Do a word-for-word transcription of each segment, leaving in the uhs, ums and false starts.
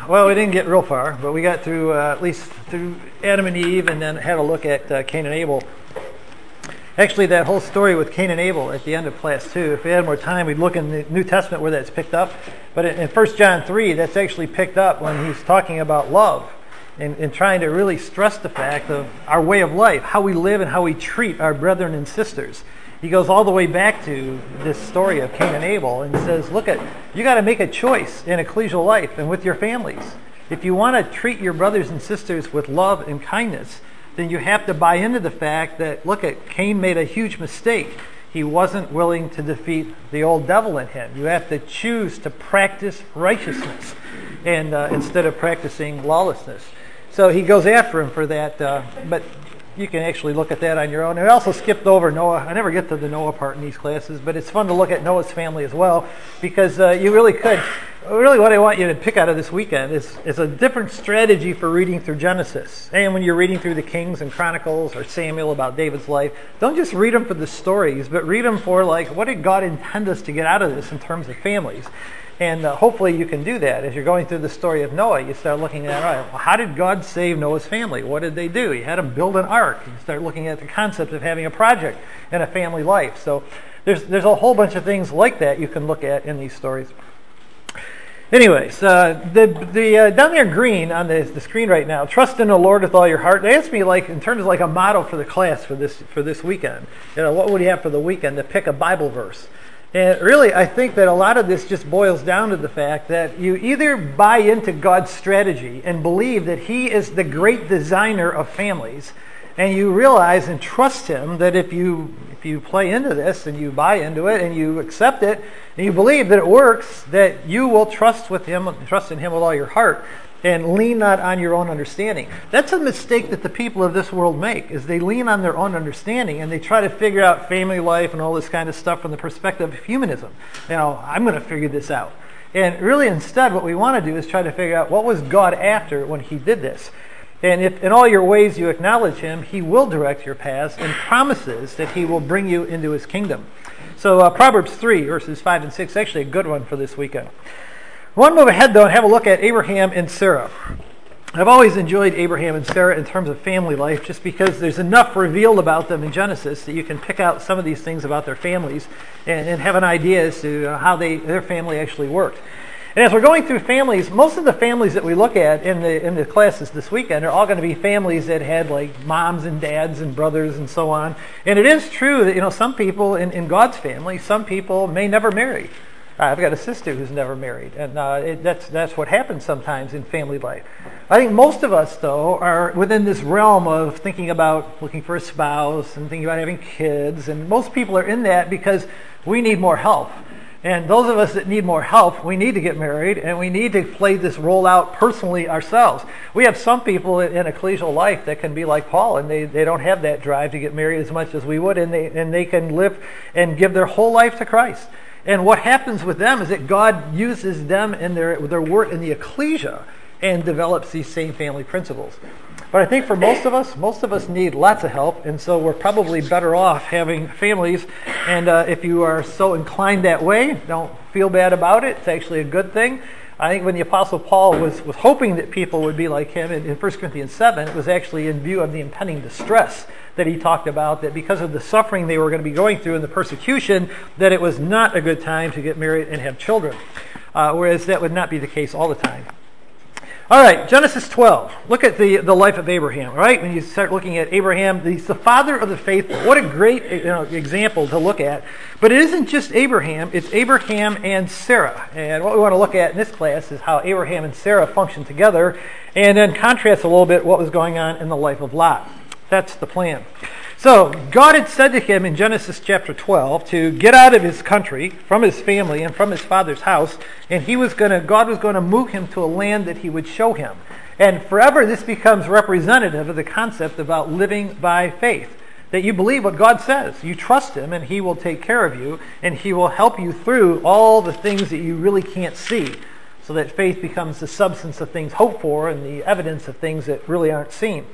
well, we didn't get real far, but we got through uh, at least through Adam and Eve, and then had a look at uh, Cain and Abel. Actually, that whole story with Cain and Abel at the end of class two, if we had more time, we'd look in the New Testament where that's picked up. But in First John three, that's actually picked up when he's talking about love and, and trying to really stress the fact of our way of life, how we live and how we treat our brethren and sisters. He goes all the way back to this story of Cain and Abel and says, look, at you got to make a choice in ecclesial life and with your families. If you want to treat your brothers and sisters with love and kindness, then you have to buy into the fact that, look, at Cain made a huge mistake. He wasn't willing to defeat the old devil in him. You have to choose to practice righteousness and uh, instead of practicing lawlessness. So he goes after him for that, uh, but you can actually look at that on your own. And I also skipped over Noah. I never get to the Noah part in these classes, but it's fun to look at Noah's family as well, because uh, you really could. Really what I want you to pick out of this weekend is, is a different strategy for reading through Genesis. And when you're reading through the Kings and Chronicles or Samuel about David's life, don't just read them for the stories, but read them for, like, what did God intend us to get out of this in terms of families? And uh, hopefully you can do that. As you're going through the story of Noah, you start looking at, all right, well, how did God save Noah's family? What did they do? He had them build an ark. You start looking at the concept of having a project in a family life. So there's there's a whole bunch of things like that you can look at in these stories. Anyways, uh, the the uh, down there in green on the, the screen right now, trust in the Lord with all your heart. They asked me, like, in terms of like a motto for the class for this for this weekend. You know, what would you have for the weekend to pick a Bible verse? And really, I think that a lot of this just boils down to the fact that you either buy into God's strategy and believe that He is the great designer of families, and you realize and trust Him that if you if you play into this and you buy into it and you accept it and you believe that it works, that you will trust with Him, trust in Him with all your heart, and lean not on your own understanding. That's a mistake that the people of this world make, is they lean on their own understanding and they try to figure out family life and all this kind of stuff from the perspective of humanism. You know, I'm going to figure this out. And really, instead, what we want to do is try to figure out what was God after when He did this. And if in all your ways you acknowledge Him, He will direct your paths and promises that He will bring you into His kingdom. So uh, Proverbs three, verses five and six, actually a good one for this weekend. I want to move ahead, though, and have a look at Abraham and Sarah. I've always enjoyed Abraham and Sarah in terms of family life, just because there's enough revealed about them in Genesis that you can pick out some of these things about their families and, and have an idea as to how they their family actually worked. And as we're going through families, most of the families that we look at in the in the classes this weekend are all going to be families that had, like, moms and dads and brothers and so on. And it is true that, you know, some people in, in God's family, some people may never marry. I've got a sister who's never married, and uh, it, that's that's what happens sometimes in family life. I think most of us, though, are within this realm of thinking about looking for a spouse and thinking about having kids, and most people are in that because we need more help. And those of us that need more help, we need to get married, and we need to play this role out personally ourselves. We have some people in ecclesial life that can be like Paul, and they, they don't have that drive to get married as much as we would, and they and they can live and give their whole life to Christ. And what happens with them is that God uses them in their their work in the ecclesia and develops these same family principles. But I think for most of us, most of us need lots of help, and so we're probably better off having families. And uh, if you are so inclined that way, don't feel bad about it. It's actually a good thing. I think when the Apostle Paul was, was hoping that people would be like him in, in First Corinthians seven, it was actually in view of the impending distress that he talked about, that because of the suffering they were going to be going through and the persecution, that it was not a good time to get married and have children. Uh, whereas that would not be the case all the time. All right, Genesis twelve. Look at the, the life of Abraham, right? When you start looking at Abraham, he's the father of the faithful. What a great, you know, example to look at. But it isn't just Abraham, it's Abraham and Sarah. And what we want to look at in this class is how Abraham and Sarah function together, and then contrast a little bit what was going on in the life of Lot. That's the plan. So God had said to him in Genesis chapter twelve to get out of his country, from his family, and from his father's house, and he was going to, God was going to move him to a land that he would show him. And forever this becomes representative of the concept about living by faith. That you believe what God says. You trust Him, and He will take care of you, and He will help you through all the things that you really can't see. So that faith becomes the substance of things hoped for and the evidence of things that really aren't seen.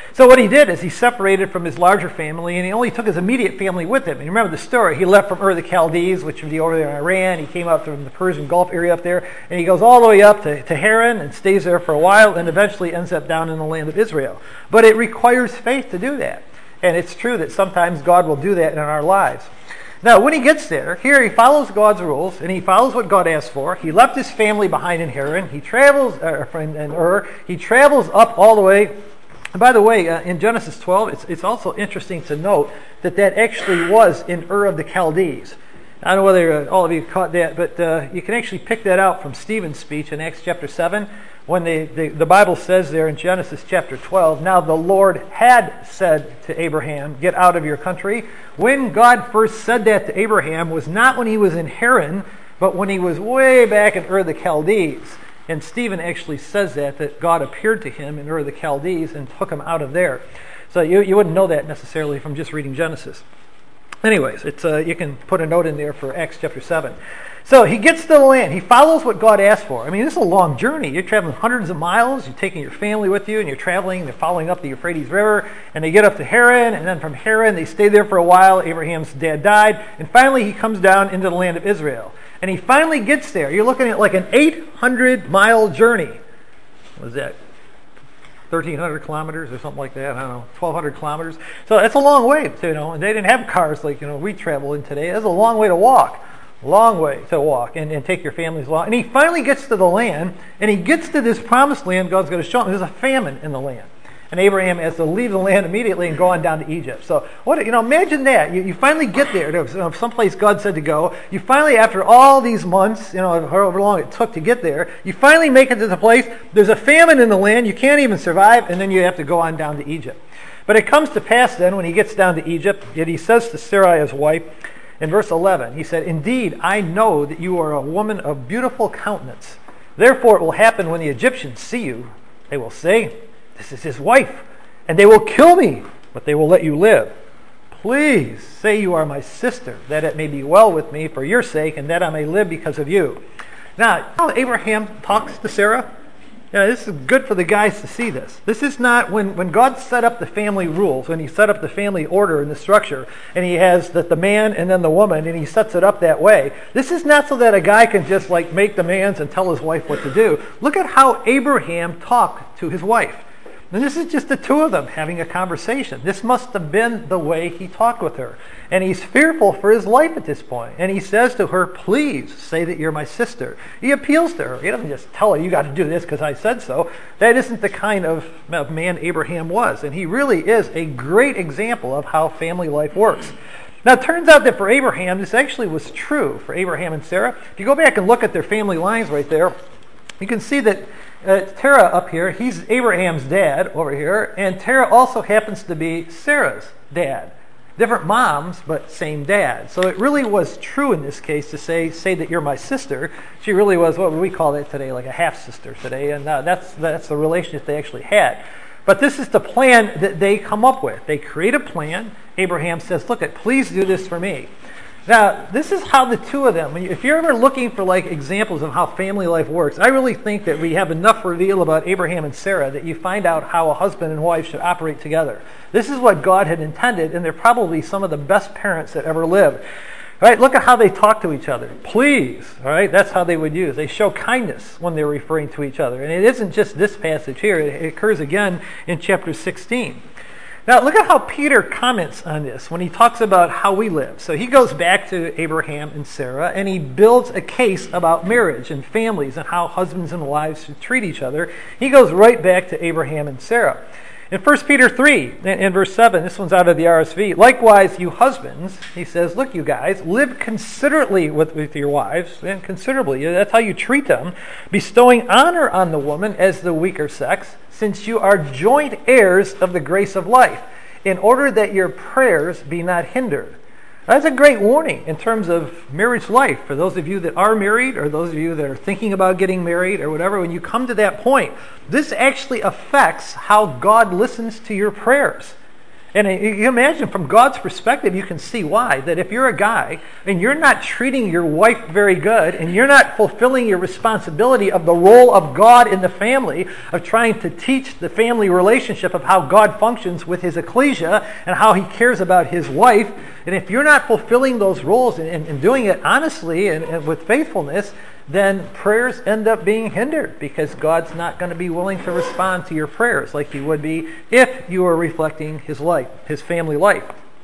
So what he did is he separated from his larger family, and he only took his immediate family with him. And you remember the story. He left from Ur of the Chaldees, which would be over there in Iran. He came up from the Persian Gulf area up there, and he goes all the way up to, to Haran and stays there for a while, and eventually ends up down in the land of Israel. But it requires faith to do that. And it's true that sometimes God will do that in our lives. Now, when he gets there, here he follows God's rules, and he follows what God asked for. He left his family behind in Haran. He travels, uh, in Ur. He travels up all the way. And by the way, uh, in Genesis twelve, it's, it's also interesting to note that that actually was in Ur of the Chaldees. I don't know whether uh, all of you caught that, but uh, you can actually pick that out from Stephen's speech in Acts chapter seven, when they, they, the Bible says there in Genesis chapter twelve, now the Lord had said to Abraham, get out of your country. When God first said that to Abraham was not when he was in Haran, but when he was way back in Ur of the Chaldees. And Stephen actually says that, that God appeared to him in Ur of the Chaldees and took him out of there. So you, you wouldn't know that necessarily from just reading Genesis. Anyways, it's uh, you can put a note in there for Acts chapter seven. So he gets to the land. He follows what God asked for. I mean, this is a long journey. You're traveling hundreds of miles. You're taking your family with you, and you're traveling. They're following up the Euphrates River, and they get up to Haran, and then from Haran they stay there for a while. Abraham's dad died, and finally he comes down into the land of Israel. And he finally gets there. You're looking at like an eight hundred mile journey. What is that? thirteen hundred kilometers or something like that. I don't know, twelve hundred kilometers. So that's a long way, you know. And they didn't have cars like, you know, we travel in today. That's a long way to walk. Long way to walk and, and take your families along. And he finally gets to the land, and he gets to this promised land God's going to show him. There's a famine in the land. And Abraham has to leave the land immediately and go on down to Egypt. So, what you know, imagine that. You, you finally get there to someplace God said to go. You finally, after all these months, you know, however long it took to get there, you finally make it to the place. There's a famine in the land. You can't even survive, and then you have to go on down to Egypt. But it comes to pass then, when he gets down to Egypt, yet he says to Sarai, his wife, in verse eleven, he said, indeed, I know that you are a woman of beautiful countenance. Therefore it will happen when the Egyptians see you, they will say, this is his wife, and they will kill me, but they will let you live. Please say you are my sister, that it may be well with me for your sake, and that I may live because of you. Now, how Abraham talks to Sarah, you know, this is good for the guys to see this. This is not, when, when God set up the family rules, when he set up the family order and the structure, and he has the, the man and then the woman, and he sets it up that way, this is not so that a guy can just like make demands and tell his wife what to do. Look at how Abraham talked to his wife. And this is just the two of them having a conversation. This must have been the way he talked with her. And he's fearful for his life at this point. And he says to her, please say that you're my sister. He appeals to her. He doesn't just tell her, you got to do this because I said so. That isn't the kind of man Abraham was. And he really is a great example of how family life works. Now, it turns out that for Abraham, this actually was true for Abraham and Sarah. If you go back and look at their family lines right there, you can see that uh, Terah up here, he's Abraham's dad over here, and Terah also happens to be Sarah's dad. Different moms, but same dad. So it really was true in this case to say say that you're my sister. She really was, what would we call that today, like a half-sister today, and uh, that's that's the relationship they actually had. But this is the plan that they come up with. They create a plan. Abraham says, look, please do this for me. Now, this is how the two of them, if you're ever looking for like examples of how family life works, I really think that we have enough reveal about Abraham and Sarah that you find out how a husband and wife should operate together. This is what God had intended, and they're probably some of the best parents that ever lived. All right, look at how they talk to each other. Please, all right, that's how they would use. They show kindness when they're referring to each other. And it isn't just this passage here. It occurs again in chapter sixteen. Now, look at how Peter comments on this when he talks about how we live. So he goes back to Abraham and Sarah, and he builds a case about marriage and families and how husbands and wives should treat each other. He goes right back to Abraham and Sarah. In First Peter three, in verse seven, this one's out of the R S V, likewise, you husbands, he says, look, you guys, live considerately with, with your wives, and considerably, that's how you treat them, bestowing honor on the woman as the weaker sex, since you are joint heirs of the grace of life, in order that your prayers be not hindered. That's a great warning in terms of marriage life. For those of you that are married, or those of you that are thinking about getting married, or whatever, when you come to that point, this actually affects how God listens to your prayers. And you imagine from God's perspective, you can see why. That if you're a guy and you're not treating your wife very good and you're not fulfilling your responsibility of the role of God in the family, of trying to teach the family relationship of how God functions with his ecclesia and how he cares about his wife, and if you're not fulfilling those roles and, and, and doing it honestly and, and with faithfulness, then prayers end up being hindered because God's not going to be willing to respond to your prayers like he would be if you were reflecting his life, his family life.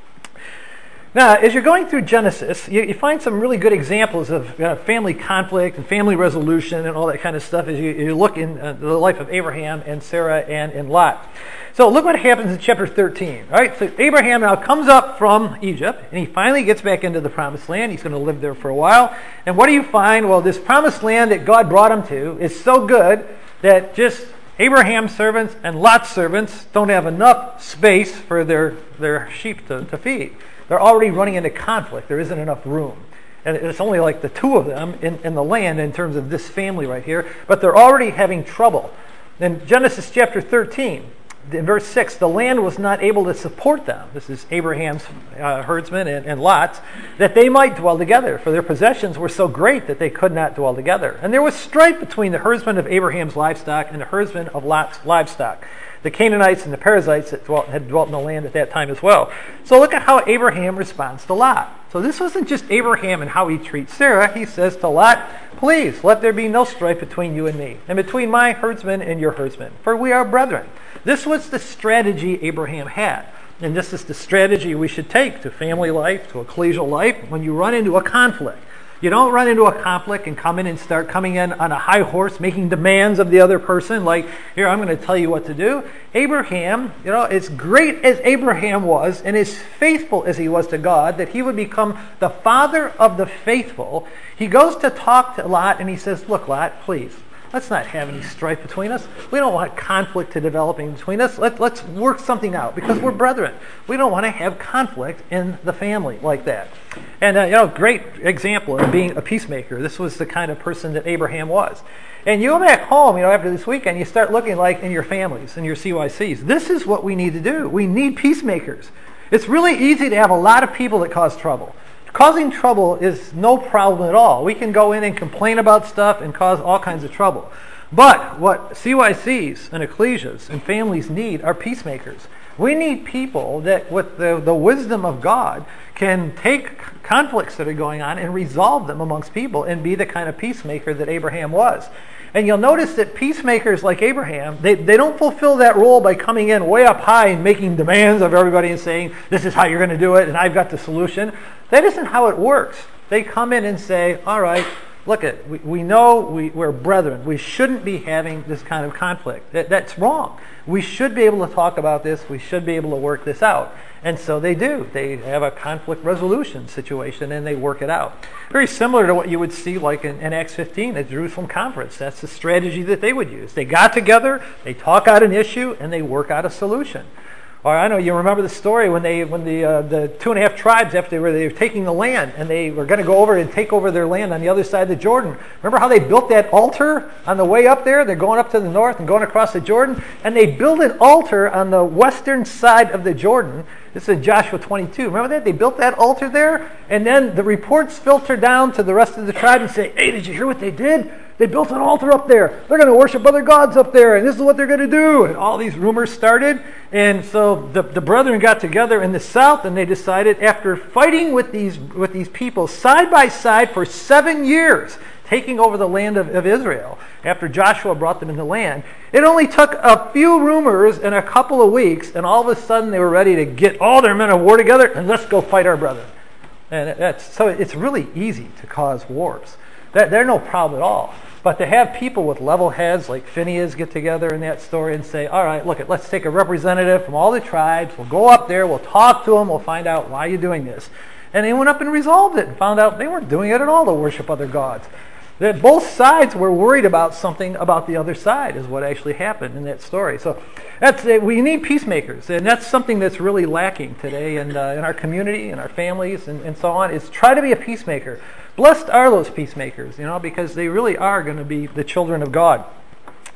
Now, as you're going through Genesis, you, you find some really good examples of uh, family conflict and family resolution and all that kind of stuff as you, you look in uh, the life of Abraham and Sarah and, and Lot. So look what happens in chapter thirteen. Right? So Abraham now comes up from Egypt, and he finally gets back into the promised land. He's going to live there for a while. And what do you find? Well, this promised land that God brought him to is so good that just Abraham's servants and Lot's servants don't have enough space for their, their sheep to, to feed. They're already running into conflict. There isn't enough room. And it's only like the two of them in, in the land in terms of this family right here. But they're already having trouble. In Genesis chapter thirteen, in verse six, the land was not able to support them. This is Abraham's uh, herdsmen and, and Lot's, that they might dwell together, for their possessions were so great that they could not dwell together. And there was strife between the herdsmen of Abraham's livestock and the herdsmen of Lot's livestock, the Canaanites and the Perizzites that dwelt, had dwelt in the land at that time as well. So look at how Abraham responds to Lot. So this wasn't just Abraham and how he treats Sarah. He says to Lot, please, let there be no strife between you and me, and between my herdsmen and your herdsmen, for we are brethren. This was the strategy Abraham had. And this is the strategy we should take to family life, to ecclesial life, when you run into a conflict. You don't run into a conflict and come in and start coming in on a high horse, making demands of the other person, like, here, I'm going to tell you what to do. Abraham, you know, as great as Abraham was, and as faithful as he was to God, that he would become the father of the faithful, he goes to talk to Lot, and he says, look, Lot, please, let's not have any strife between us. We don't want conflict to developing between us. Let, let's work something out because we're brethren. We don't want to have conflict in the family like that. And, uh, you know, great example of being a peacemaker. This was the kind of person that Abraham was. And you go back home, you know, after this weekend, you start looking like in your families, in your C Y Cs. This is what we need to do. We need peacemakers. It's really easy to have a lot of people that cause trouble. Causing trouble is no problem at all. We can go in and complain about stuff and cause all kinds of trouble. But what C Y Cs and ecclesias and families need are peacemakers. We need people that, with the, the wisdom of God, can take conflicts that are going on and resolve them amongst people and be the kind of peacemaker that Abraham was. And you'll notice that peacemakers like Abraham, they, they don't fulfill that role by coming in way up high and making demands of everybody and saying, this is how you're going to do it and I've got the solution. That isn't how it works. They come in and say, all right, look, it, we, we know we, we're brethren. We shouldn't be having this kind of conflict. That, that's wrong. We should be able to talk about this. We should be able to work this out. And so they do. They have a conflict resolution situation and they work it out. Very similar to what you would see like in, in Acts fifteen at Jerusalem Conference. That's the strategy that they would use. They got together, they talk out an issue, and they work out a solution. Or I know you remember the story when they, when the uh, the two and a half tribes, after they were, they were taking the land, and they were going to go over and take over their land on the other side of the Jordan. Remember how they built that altar on the way up there? They're going up to the north and going across the Jordan, and they built an altar on the western side of the Jordan. This is in Joshua twenty-two. Remember that? They built that altar there, and then the reports filter down to the rest of the tribe and say, hey, did you hear what they did? They built an altar up there. They're going to worship other gods up there, and this is what they're going to do. And all these rumors started. And so the, the brethren got together in the south, and they decided, after fighting with these with these people side by side for seven years, taking over the land of, of Israel, after Joshua brought them in the land, it only took a few rumors and a couple of weeks, and all of a sudden they were ready to get all their men of war together, and let's go fight our brethren. And that's so it's really easy to cause wars. That, they're no problem at all. But to have people with level heads like Phinehas get together in that story and say, all right, look, let's take a representative from all the tribes. We'll go up there. We'll talk to them. We'll find out why you're doing this. And they went up and resolved it and found out they weren't doing it at all to worship other gods. That both sides were worried about something about the other side is what actually happened in that story. So that's it. We need peacemakers. And that's something that's really lacking today in, uh, in our community, in our families, and, and so on, is try to be a peacemaker. Blessed are those peacemakers, you know, because they really are going to be the children of God.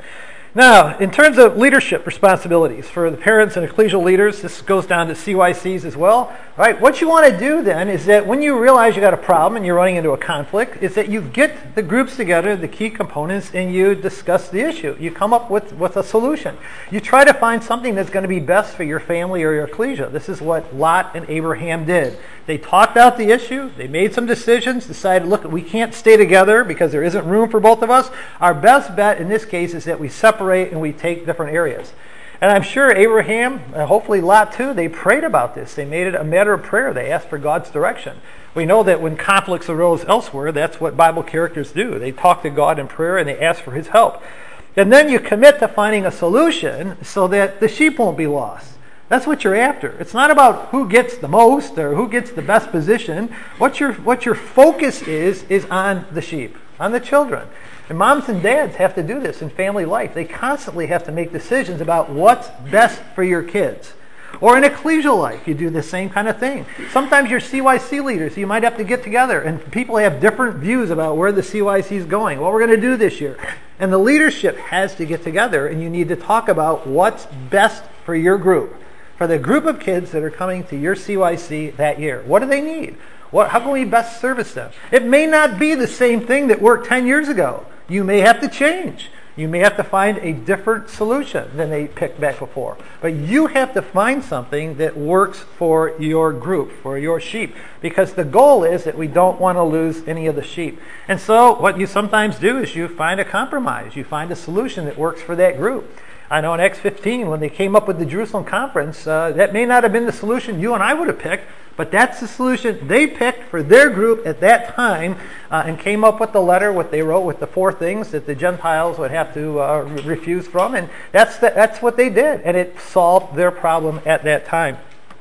Now, in terms of leadership responsibilities for the parents and ecclesial leaders, this goes down to C Y Cs as well. All right, what you want to do then is that when you realize you got a problem and you're running into a conflict, is that you get the groups together, the key components, and you discuss the issue. You come up with, with a solution. You try to find something that's going to be best for your family or your ecclesia. This is what Lot and Abraham did. They talked out the issue. They made some decisions, decided, look, we can't stay together because there isn't room for both of us. Our best bet in this case is that we separate and we take different areas. And I'm sure Abraham, and hopefully Lot too, they prayed about this. They made it a matter of prayer. They asked for God's direction. We know that when conflicts arose elsewhere, that's what Bible characters do. They talk to God in prayer and they ask for his help. And then you commit to finding a solution so that the sheep won't be lost. That's what you're after. It's not about who gets the most or who gets the best position. What your what your focus is, is on the sheep, on the children. And moms and dads have to do this in family life. They constantly have to make decisions about what's best for your kids. Or in ecclesial life, you do the same kind of thing. Sometimes your C Y C leaders, you might have to get together, and people have different views about where the C Y C is going, what we're going to do this year. And the leadership has to get together, and you need to talk about what's best for your group, for the group of kids that are coming to your C Y C that year. What do they need? What, how can we best service them? It may not be the same thing that worked ten years ago. You may have to change. You may have to find a different solution than they picked back before. But you have to find something that works for your group, for your sheep. Because the goal is that we don't want to lose any of the sheep. And so what you sometimes do is you find a compromise. You find a solution that works for that group. I know in Acts fifteen, when they came up with the Jerusalem conference, uh, that may not have been the solution you and I would have picked, but that's the solution they picked for their group at that time, uh, and came up with the letter, what they wrote with the four things that the Gentiles would have to uh, refuse from, and that's the, that's what they did, and it solved their problem at that time.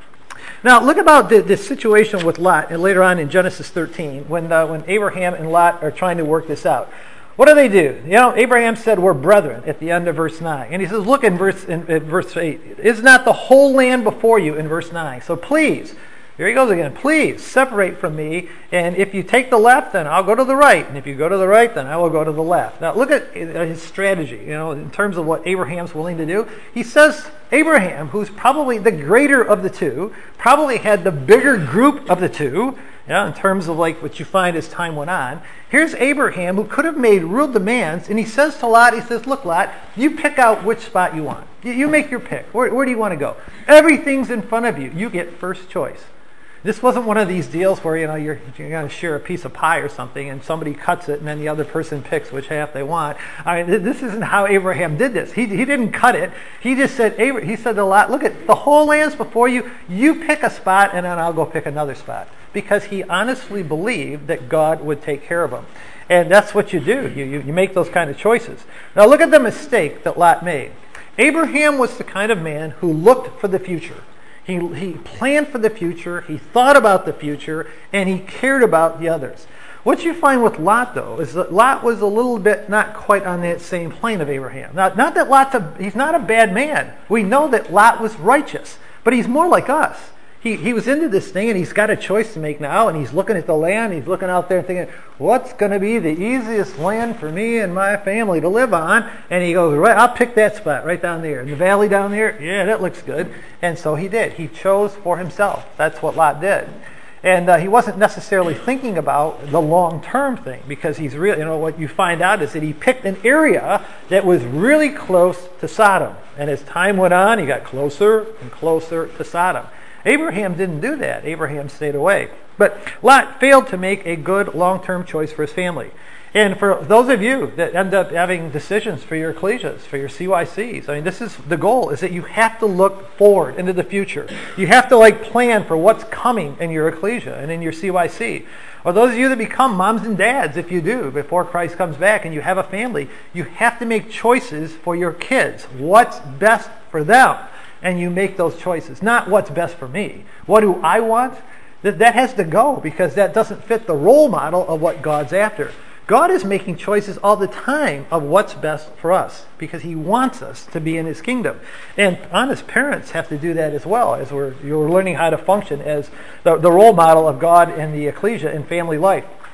Now, look about the, the situation with Lot, and later on in Genesis thirteen, when uh, when Abraham and Lot are trying to work this out. What do they do? You know, Abraham said, we're brethren at the end of verse nine. And he says, look in verse in, in verse eight. Is not the whole land before you in verse nine? So please, here he goes again, please separate from me. And if you take the left, then I'll go to the right. And if you go to the right, then I will go to the left. Now look at his strategy, you know, in terms of what Abraham's willing to do. He says, Abraham, who's probably the greater of the two, probably had the bigger group of the two, yeah, in terms of like what you find as time went on. Here's Abraham, who could have made real demands, and he says to Lot, he says, look, Lot, you pick out which spot you want. You, you make your pick. Where, where do you want to go? Everything's in front of you. You get first choice. This wasn't one of these deals where, you know, you're, you're going to share a piece of pie or something, and somebody cuts it, and then the other person picks which half they want. I mean, this isn't how Abraham did this. He, he didn't cut it. He just said, he said to Lot, look, at the whole land's before you. You pick a spot, and then I'll go pick another spot. Because he honestly believed that God would take care of him. And that's what you do. You, you, you make those kind of choices. Now look at the mistake that Lot made. Abraham was the kind of man who looked for the future. He, he planned for the future, he thought about the future, and he cared about the others. What you find with Lot, though, is that Lot was a little bit not quite on that same plane of Abraham. Now, not that Lot's a, he's not a bad man. We know that Lot was righteous, but he's more like us. He he was into this thing, and he's got a choice to make now, and he's looking at the land, he's looking out there and thinking, what's going to be the easiest land for me and my family to live on? And he goes, right, I'll pick that spot right down there. In the valley down there, yeah, that looks good. And so he did. He chose for himself. That's what Lot did. And uh, he wasn't necessarily thinking about the long-term thing, because he's really, you know, what you find out is that he picked an area that was really close to Sodom. And as time went on, he got closer and closer to Sodom. Abraham didn't do that. Abraham stayed away. But Lot failed to make a good long-term choice for his family. And for those of you that end up having decisions for your ecclesias, for your C Y Cs, I mean, this is the goal, is that you have to look forward into the future. You have to like plan for what's coming in your ecclesia and in your C Y C. Or those of you that become moms and dads, if you do, before Christ comes back and you have a family, you have to make choices for your kids. What's best for them? And you make those choices. Not what's best for me. What do I want? That, that has to go, because that doesn't fit the role model of what God's after. God is making choices all the time of what's best for us, because he wants us to be in his kingdom. And honest parents have to do that as well, as we're, you're learning how to function as the, the role model of God in the ecclesia and family life.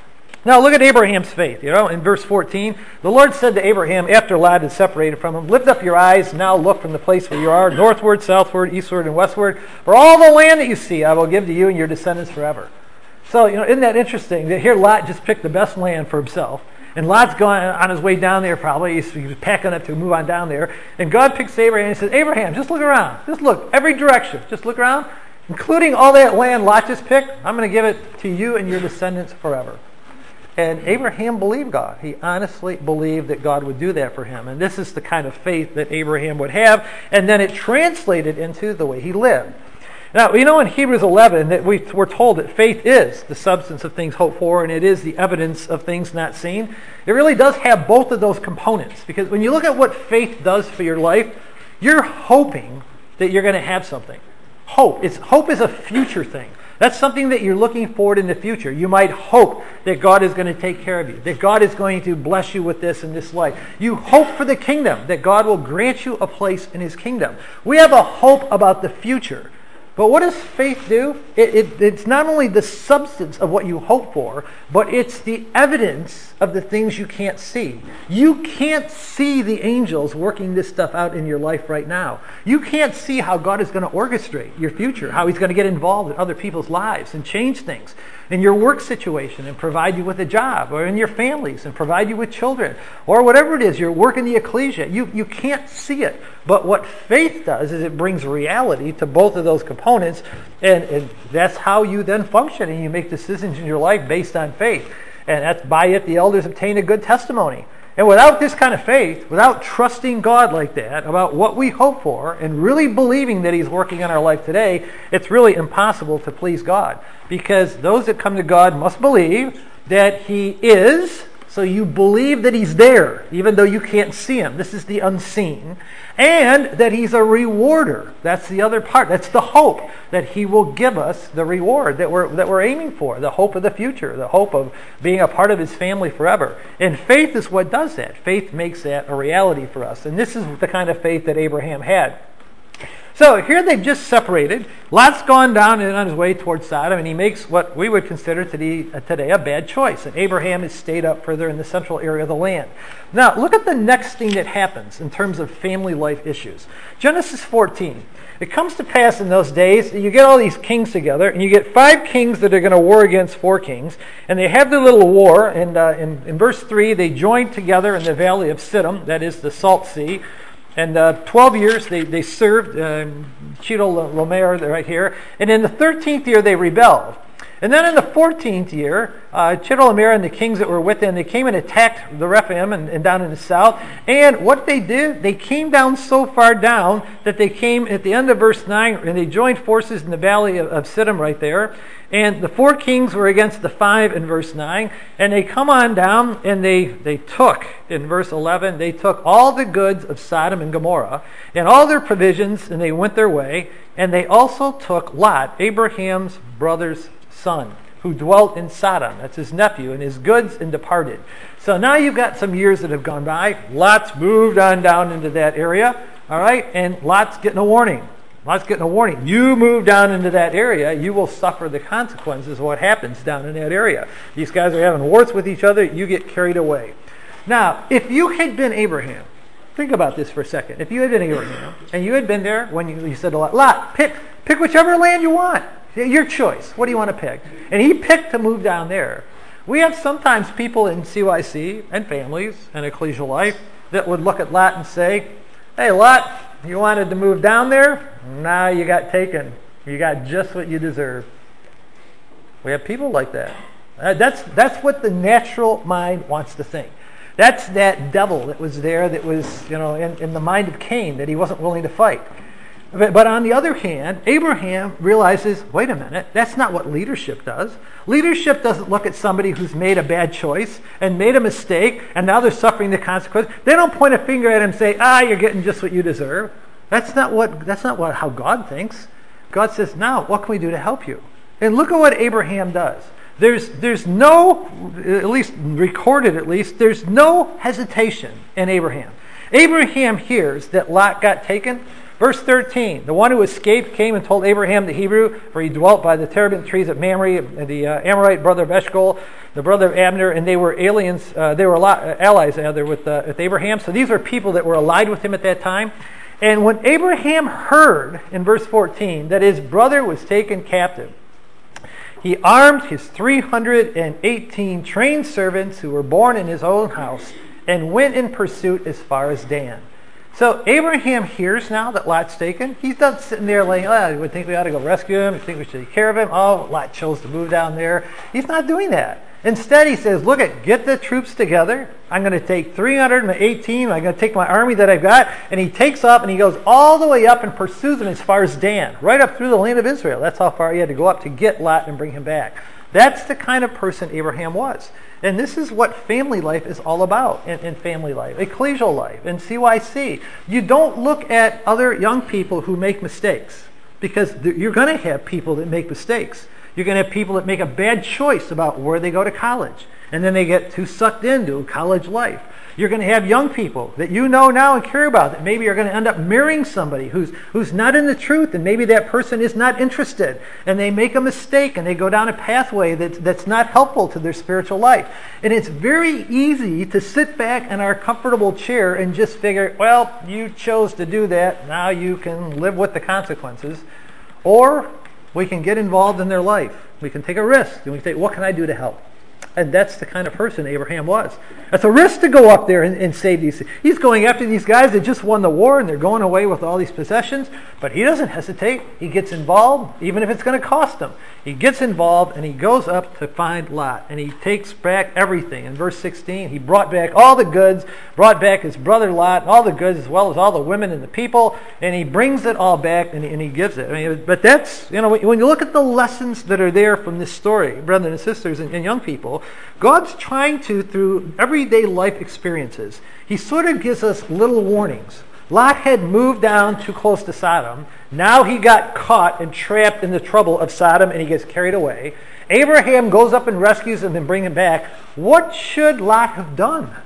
Now look at Abraham's faith. You know, in verse fourteen, the Lord said to Abraham after Lot had separated from him, "Lift up your eyes, now look from the place where you are, northward, southward, eastward, and westward. For all the land that you see, I will give to you and your descendants forever." So, you know, isn't that interesting that here Lot just picked the best land for himself? And Lot's going on his way down there probably. He's, he's packing up to move on down there. And God picks Abraham and he says, "Abraham, just look around. Just look, every direction. Just look around. Including all that land Lot just picked, I'm going to give it to you and your descendants forever." And Abraham believed God. He honestly believed that God would do that for him. And this is the kind of faith that Abraham would have. And then it translated into the way he lived. Now, you know in Hebrews eleven that we, we're told that faith is the substance of things hoped for and it is the evidence of things not seen. It really does have both of those components. Because when you look at what faith does for your life, you're hoping that you're going to have something. Hope. It's, hope is a future thing. That's something that you're looking forward in the future. You might hope that God is going to take care of you, that God is going to bless you with this in this life. You hope for the kingdom, that God will grant you a place in his kingdom. We have a hope about the future. But what does faith do? It, it, it's not only the substance of what you hope for, but it's the evidence of the things you can't see. You can't see the angels working this stuff out in your life right now. You can't see how God is going to orchestrate your future, how he's going to get involved in other people's lives and change things in your work situation and provide you with a job, or in your families and provide you with children, or whatever it is, your work in the ecclesia. You, you can't see it. But what faith does is it brings reality to both of those components, and, and that's how you then function, and you make decisions in your life based on faith. And that's by it the elders obtain a good testimony. And without this kind of faith, without trusting God like that about what we hope for and really believing that he's working in our life today, it's really impossible to please God. Because those that come to God must believe that he is. So you believe that he's there, even though you can't see him. This is the unseen. And that he's a rewarder. That's the other part. That's the hope that he will give us the reward that we're that we're aiming for, the hope of the future, the hope of being a part of his family forever. And faith is what does that. Faith makes that a reality for us. And this is the kind of faith that Abraham had. So here they've just separated. Lot's gone down and on his way towards Sodom, and he makes what we would consider today, uh, today a bad choice. And Abraham has stayed up further in the central area of the land. Now, look at the next thing that happens in terms of family life issues. Genesis fourteen. It comes to pass in those days that you get all these kings together, and you get five kings that are going to war against four kings, and they have their little war. And uh, in, in verse three, they join together in the valley of Siddim, that is the Salt Sea. And uh, twelve years they, they served uh, Chedorlaomer right here. And in the thirteenth year they rebelled. And then in the fourteenth year, uh, Chedorlaomer and the kings that were with them, they came and attacked the Rephaim and, and down in the south. And what they did, they came down so far down that they came at the end of verse nine, and they joined forces in the valley of, of Siddim right there. And the four kings were against the five in verse nine. And they come on down and they, they took, in verse eleven, they took all the goods of Sodom and Gomorrah and all their provisions, and they went their way. And they also took Lot, Abraham's brother's son, who dwelt in Sodom. That's his nephew, and his goods, and departed. So now you've got some years that have gone by. Lot's moved on down into that area. All right, and Lot's getting a warning. Lot's getting a warning. You move down into that area, you will suffer the consequences of what happens down in that area. These guys are having wars with each other. You get carried away. Now, if you had been Abraham, think about this for a second. If you had been Abraham, and you had been there when you, you said to Lot, Lot, pick, pick whichever land you want. Your choice. What do you want to pick? And he picked to move down there. We have sometimes people in C Y C and families and ecclesial life that would look at Lot and say, "Hey, Lot, you wanted to move down there? Now you got taken. You got just what you deserve." We have people like that. Uh, that's that's what the natural mind wants to think. That's that devil that was there that was, you know, in, in the mind of Cain that he wasn't willing to fight. But, but on the other hand, Abraham realizes, wait a minute, that's not what leadership does. Leadership doesn't look at somebody who's made a bad choice and made a mistake and now they're suffering the consequence. They don't point a finger at him and say, ah, you're getting just what you deserve. That's not what. That's not what how God thinks. God says, now, what can we do to help you? And look at what Abraham does. There's, there's no, at least recorded at least, there's no hesitation in Abraham. Abraham hears that Lot got taken. Verse thirteen, the one who escaped came and told Abraham the Hebrew, for he dwelt by the terebinth trees of Mamre, the uh, Amorite brother of Eshcol, the brother of Abner, and they were aliens, uh, they were allies rather with, uh, with Abraham. So these were people that were allied with him at that time. And when Abraham heard, in verse fourteen, that his brother was taken captive, he armed his three hundred eighteen trained servants who were born in his own house and went in pursuit as far as Dan. So Abraham hears now that Lot's taken. He's not sitting there like, oh, we think we ought to go rescue him. We think we should take care of him. Oh, Lot chose to move down there. He's not doing that. Instead, he says, look, at get the troops together. I'm going to take three hundred eighteen. I'm going to take my army that I've got. And he takes up and he goes all the way up and pursues them as far as Dan, right up through the land of Israel. That's how far he had to go up to get Lot and bring him back. That's the kind of person Abraham was. And this is what family life is all about in, in family life, ecclesial life, and C Y C. You don't look at other young people who make mistakes, because you're going to have people that make mistakes. You're going to have people that make a bad choice about where they go to college, and then they get too sucked into college life. You're going to have young people that you know now and care about that maybe are going to end up marrying somebody who's who's not in the truth, and maybe that person is not interested, and they make a mistake and they go down a pathway that's, that's not helpful to their spiritual life. And it's very easy to sit back in our comfortable chair and just figure, well, you chose to do that, now you can live with the consequences. Or we can get involved in their life. We can take a risk, and we can say, what can I do to help? And that's the kind of person Abraham was. It's a risk to go up there and, and save these. He's going after these guys that just won the war and they're going away with all these possessions, but he doesn't hesitate. He gets involved, even if it's going to cost him. He gets involved and he goes up to find Lot, and he takes back everything. In verse sixteen, he brought back all the goods, brought back his brother Lot, all the goods as well as all the women and the people, and he brings it all back and he, and he gives it. I mean, but that's, you know, when you look at the lessons that are there from this story, brothers and sisters and, and young people, God's trying to, through everyday life experiences, he sort of gives us little warnings. Lot had moved down too close to Sodom. Now he got caught and trapped in the trouble of Sodom, and he gets carried away. Abraham goes up and rescues him and brings him back. What should Lot have done?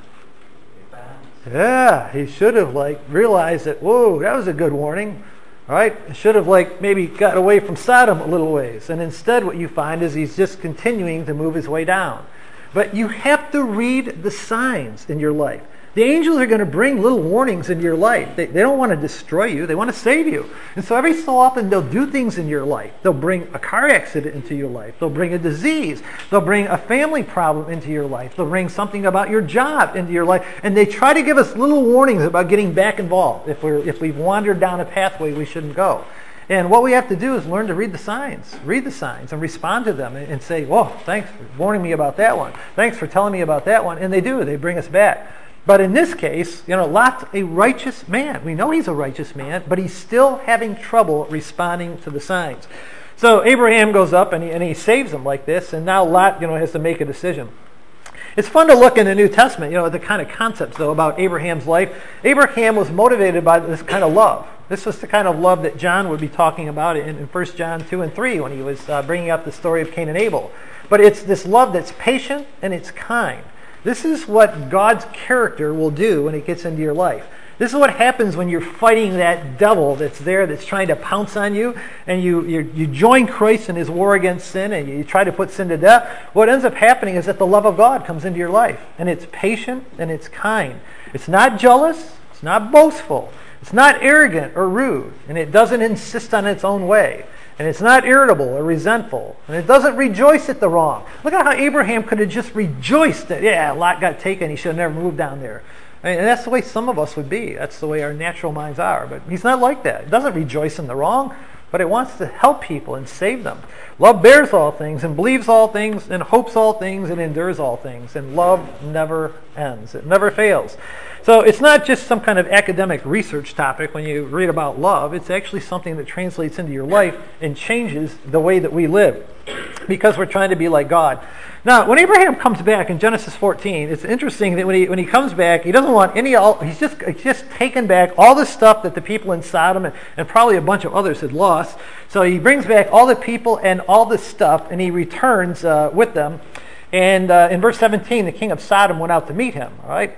Yeah, he should have like realized that, whoa, that was a good warning. All right, should have like maybe got away from Sodom a little ways. And instead what you find is he's just continuing to move his way down. But you have to read the signs in your life. The angels are going to bring little warnings into your life. They, they don't want to destroy you. They want to save you. And so every so often they'll do things in your life. They'll bring a car accident into your life. They'll bring a disease. They'll bring a family problem into your life. They'll bring something about your job into your life. And they try to give us little warnings about getting back involved if, we're, if we've wandered down a pathway we shouldn't go. And what we have to do is learn to read the signs. Read the signs and respond to them and, and say, whoa, thanks for warning me about that one. Thanks for telling me about that one. And they do. They bring us back. But in this case, you know, Lot's a righteous man. We know he's a righteous man, but he's still having trouble responding to the signs. So Abraham goes up and he, and he saves him like this, and now Lot, you know, has to make a decision. It's fun to look in the New Testament, you know, the kind of concepts, though, about Abraham's life. Abraham was motivated by this kind of love. This was the kind of love that John would be talking about in, in First John two and three when he was uh, bringing up the story of Cain and Abel. But it's this love that's patient and it's kind. This is what God's character will do when it gets into your life. This is what happens when you're fighting that devil that's there, that's trying to pounce on you, and you, you, you join Christ in his war against sin, and you try to put sin to death. What ends up happening is that the love of God comes into your life, and it's patient and it's kind. It's not jealous, it's not boastful, it's not arrogant or rude, and it doesn't insist on its own way. And it's not irritable or resentful. And it doesn't rejoice at the wrong. Look at how Abraham could have just rejoiced that, yeah, Lot got taken. He should have never moved down there. I mean, and that's the way some of us would be. That's the way our natural minds are. But he's not like that. It doesn't rejoice in the wrong, but it wants to help people and save them. Love bears all things and believes all things and hopes all things and endures all things. And love never ends. It never fails. So it's not just some kind of academic research topic when you read about love. It's actually something that translates into your life and changes the way that we live because we're trying to be like God. Now, when Abraham comes back in Genesis fourteen, it's interesting that when he when he comes back, he doesn't want any, he's just, he's just taken back all the stuff that the people in Sodom and, and probably a bunch of others had lost. So he brings back all the people and all the stuff, and he returns uh, with them. And uh, in verse seventeen, the king of Sodom went out to meet him. All right.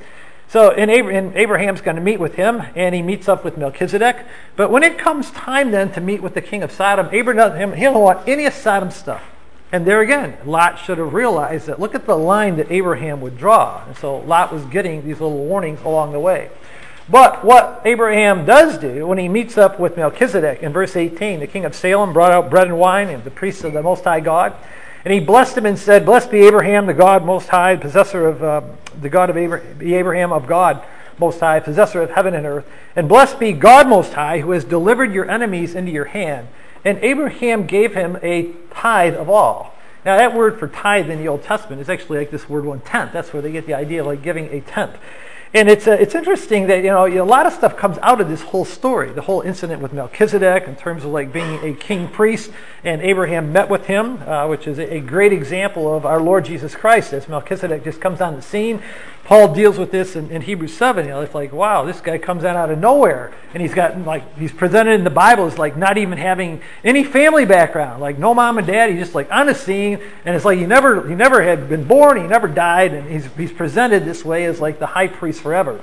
So and Abraham's going to meet with him, and he meets up with Melchizedek. But when it comes time then to meet with the king of Sodom, Abraham, he don't want any of Sodom stuff. And there again, Lot should have realized that look at the line that Abraham would draw. And so Lot was getting these little warnings along the way. But what Abraham does do when he meets up with Melchizedek in verse eighteen, the king of Salem brought out bread and wine and the priests of the Most High God. And he blessed him and said, "Blessed be Abraham, the God Most High, possessor of uh, the God of Abraham, be Abraham of God Most High, possessor of heaven and earth. And blessed be God Most High, who has delivered your enemies into your hand." And Abraham gave him a tithe of all. Now that word for tithe in the Old Testament is actually like this word one tenth. That's where they get the idea of like giving a tenth. And it's uh, it's interesting that you know a lot of stuff comes out of this whole story, the whole incident with Melchizedek in terms of like being a king priest, and Abraham met with him, uh, which is a, a great example of our Lord Jesus Christ as Melchizedek just comes on the scene. Paul deals with this in, in Hebrews seven. You know, it's like, wow, this guy comes out out of nowhere, and he's got like he's presented in the Bible as like not even having any family background, like no mom and dad. He's just like on the scene, and it's like he never he never had been born, he never died, and he's he's presented this way as like the high priest forever.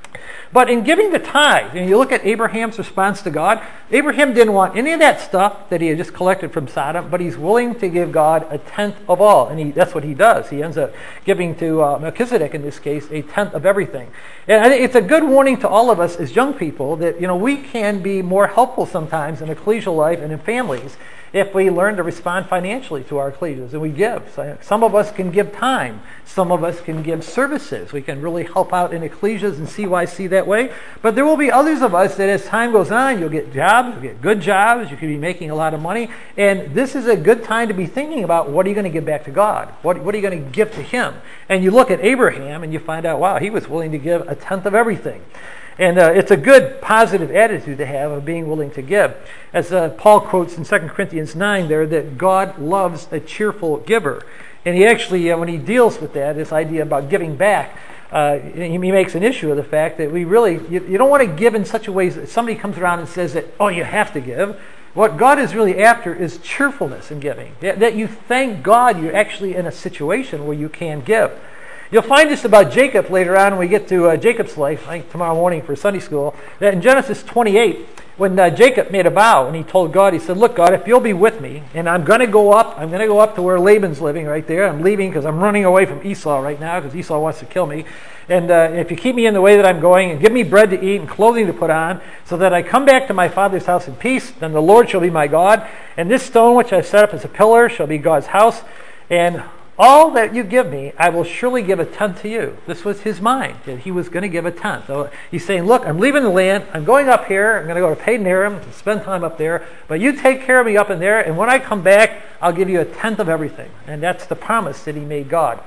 But in giving the tithe, and you look at Abraham's response to God, Abraham didn't want any of that stuff that he had just collected from Sodom, but he's willing to give God a tenth of all. And he, that's what he does. He ends up giving to uh, Melchizedek, in this case, a tenth of everything. And I think it's a good warning to all of us as young people that, you know, we can be more helpful sometimes in ecclesial life and in families if we learn to respond financially to our ecclesias and we give. So some of us can give time. Some of us can give services. We can really help out in ecclesias and C Y C that way. But there will be others of us that as time goes on, you'll get jobs, you'll get good jobs, you could be making a lot of money. And this is a good time to be thinking about what are you going to give back to God? What, what are you going to give to Him? And you look at Abraham and you find out, wow, he was willing to give a tenth of everything. And uh, it's a good, positive attitude to have of being willing to give. As uh, Paul quotes in Second Corinthians nine there, that God loves a cheerful giver. And he actually, uh, when he deals with that, this idea about giving back, uh, he makes an issue of the fact that we really, you, you don't want to give in such a way that somebody comes around and says that, oh, you have to give. What God is really after is cheerfulness in giving. That, that you thank God you're actually in a situation where you can give. You'll find this about Jacob later on when we get to uh, Jacob's life, I think tomorrow morning for Sunday school, that in Genesis twenty-eight, when uh, Jacob made a vow and he told God, he said, look, God, if you'll be with me, and I'm going to go up, I'm going to go up to where Laban's living right there. I'm leaving because I'm running away from Esau right now because Esau wants to kill me. And uh, if you keep me in the way that I'm going and give me bread to eat and clothing to put on so that I come back to my father's house in peace, then the Lord shall be my God. And this stone which I set up as a pillar shall be God's house. And all that you give me, I will surely give a tenth to you. This was his mind, that he was going to give a tenth. So he's saying, look, I'm leaving the land. I'm going up here. I'm going to go to Padan Aram and spend time up there. But you take care of me up in there. And when I come back, I'll give you a tenth of everything. And that's the promise that he made God.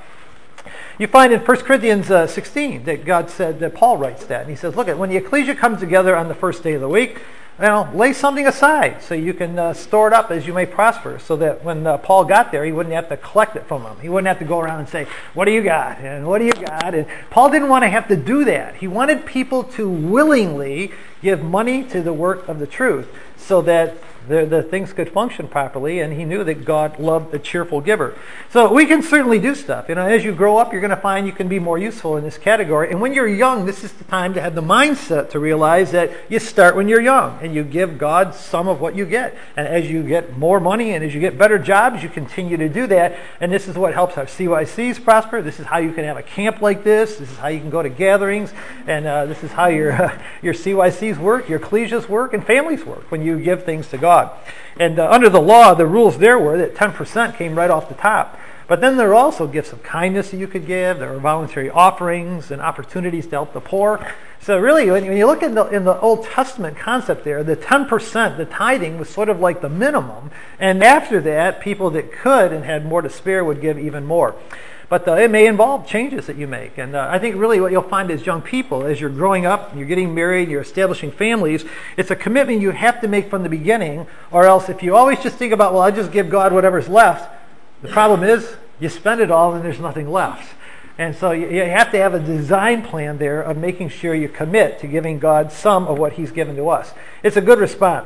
You find in First Corinthians uh, sixteen that God said, that Paul writes that. And he says, look, when the ecclesia comes together on the first day of the week, you know, lay something aside so you can uh, store it up as you may prosper, so that when uh, Paul got there, he wouldn't have to collect it from them. He wouldn't have to go around and say, what do you got? And what do you got? And Paul didn't want to have to do that. He wanted people to willingly give money to the work of the truth so that the, the things could function properly, and he knew that God loved a cheerful giver. So we can certainly do stuff. You know, as you grow up, you're going to find you can be more useful in this category. And when you're young, this is the time to have the mindset to realize that you start when you're young, and you give God some of what you get. And as you get more money and as you get better jobs, you continue to do that. And this is what helps our C Y Cs prosper. This is how you can have a camp like this. This is how you can go to gatherings. And uh, this is how your, uh, your C Y Cs work, your ecclesias work, and families work when you give things to God. And uh, under the law, the rules there were that ten percent came right off the top. But then there are also gifts of kindness that you could give. There are voluntary offerings and opportunities to help the poor. So really, when you look in the, in the Old Testament concept there, the ten percent, the tithing, was sort of like the minimum. And after that, people that could and had more to spare would give even more. But uh, it may involve changes that you make. And uh, I think really what you'll find as young people, as you're growing up, you're getting married, you're establishing families, it's a commitment you have to make from the beginning, or else if you always just think about, well, I just give God whatever's left, the problem is you spend it all and there's nothing left. And so you, you have to have a design plan there of making sure you commit to giving God some of what He's given to us. It's a good response.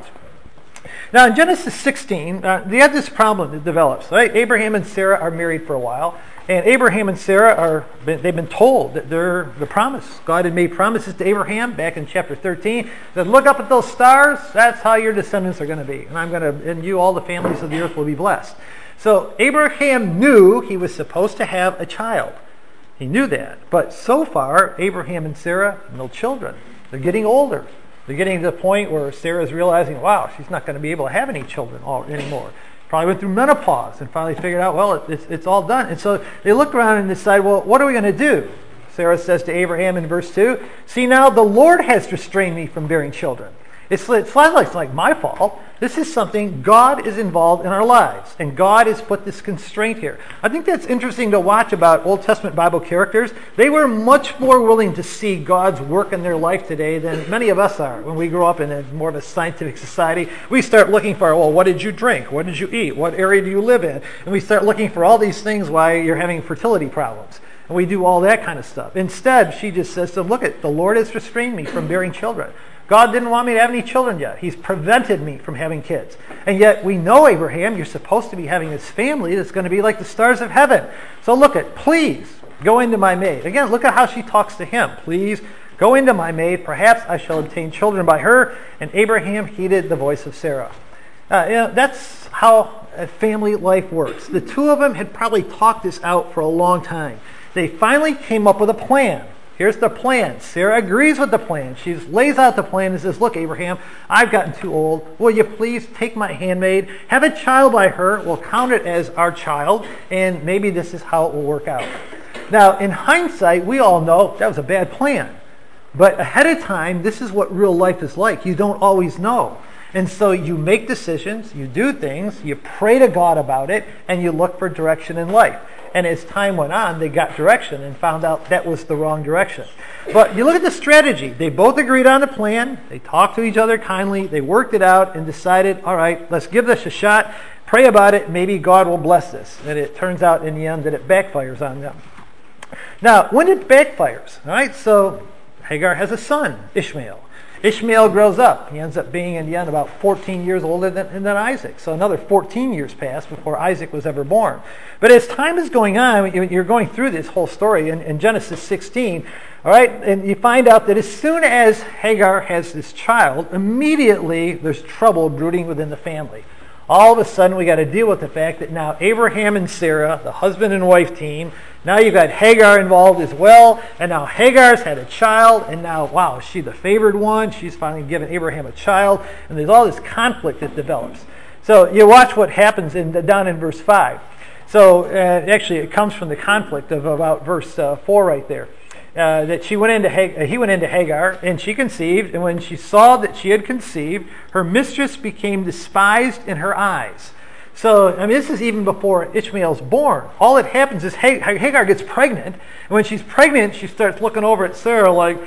Now in Genesis sixteen, uh, they have this problem that develops. Right? Abraham and Sarah are married for a while. And Abraham and Sarah are, they've been told that they're the promise. God had made promises to Abraham back in chapter thirteen. He said, look up at those stars. That's how your descendants are going to be. And I'm going to, and you, all the families of the earth will be blessed. So Abraham knew he was supposed to have a child. He knew that. But so far, Abraham and Sarah, no children. They're getting older. They're getting to the point where Sarah's realizing, wow, she's not going to be able to have any children all, anymore. Probably went through menopause and finally figured out, well, it's, it's all done. And so they look around and decide, well, what are we going to do? Sarah says to Abraham in verse two, see now, the Lord has restrained me from bearing children. It's, it's like, it's like my fault. This is something God is involved in our lives, and God has put this constraint here. I think that's interesting to watch about Old Testament Bible characters. They were much more willing to see God's work in their life today than many of us are. When we grow up in a more of a scientific society, we start looking for, well, what did you drink? What did you eat? What area do you live in? And we start looking for all these things why you're having fertility problems. And we do all that kind of stuff. Instead, she just says to them, look, it, the Lord has restrained me from bearing children. God didn't want me to have any children yet. He's prevented me from having kids. And yet we know, Abraham, you're supposed to be having this family that's going to be like the stars of heaven. So look at, please go into my maid. Again, look at how she talks to him. Please go into my maid. Perhaps I shall obtain children by her. And Abraham heeded the voice of Sarah. Uh, you know, that's how a family life works. The two of them had probably talked this out for a long time. They finally came up with a plan. Here's the plan. Sarah agrees with the plan. She lays out the plan and says, look, Abraham, I've gotten too old. Will you please take my handmaid, have a child by her, we'll count it as our child, and maybe this is how it will work out. Now, in hindsight, we all know that was a bad plan. But ahead of time, this is what real life is like. You don't always know. And so you make decisions, you do things, you pray to God about it, and you look for direction in life. And as time went on, they got direction and found out that was the wrong direction. But you look at the strategy. They both agreed on the plan. They talked to each other kindly. They worked it out and decided, all right, let's give this a shot. Pray about it. Maybe God will bless this. And it turns out in the end that it backfires on them. Now, when it backfires, all right, so Hagar has a son, Ishmael. Ishmael grows up. He ends up being, in the end, about fourteen years older than, than Isaac. So another fourteen years passed before Isaac was ever born. But as time is going on, you're going through this whole story in, in Genesis sixteen, all right, and you find out that as soon as Hagar has this child, immediately there's trouble brooding within the family. All of a sudden, we got to deal with the fact that now Abraham and Sarah, the husband and wife team, now you've got Hagar involved as well, and now Hagar's had a child, and now, wow, is she the favored one? She's finally given Abraham a child, and there's all this conflict that develops. So you watch what happens in down in verse five. So uh, actually, it comes from the conflict of about verse uh, four right there. Uh, that she went into Hagar, he went into Hagar, and she conceived, and when she saw that she had conceived, her mistress became despised in her eyes. So, I mean, this is even before Ishmael's born. All that happens is Hagar gets pregnant, and when she's pregnant, she starts looking over at Sarah like,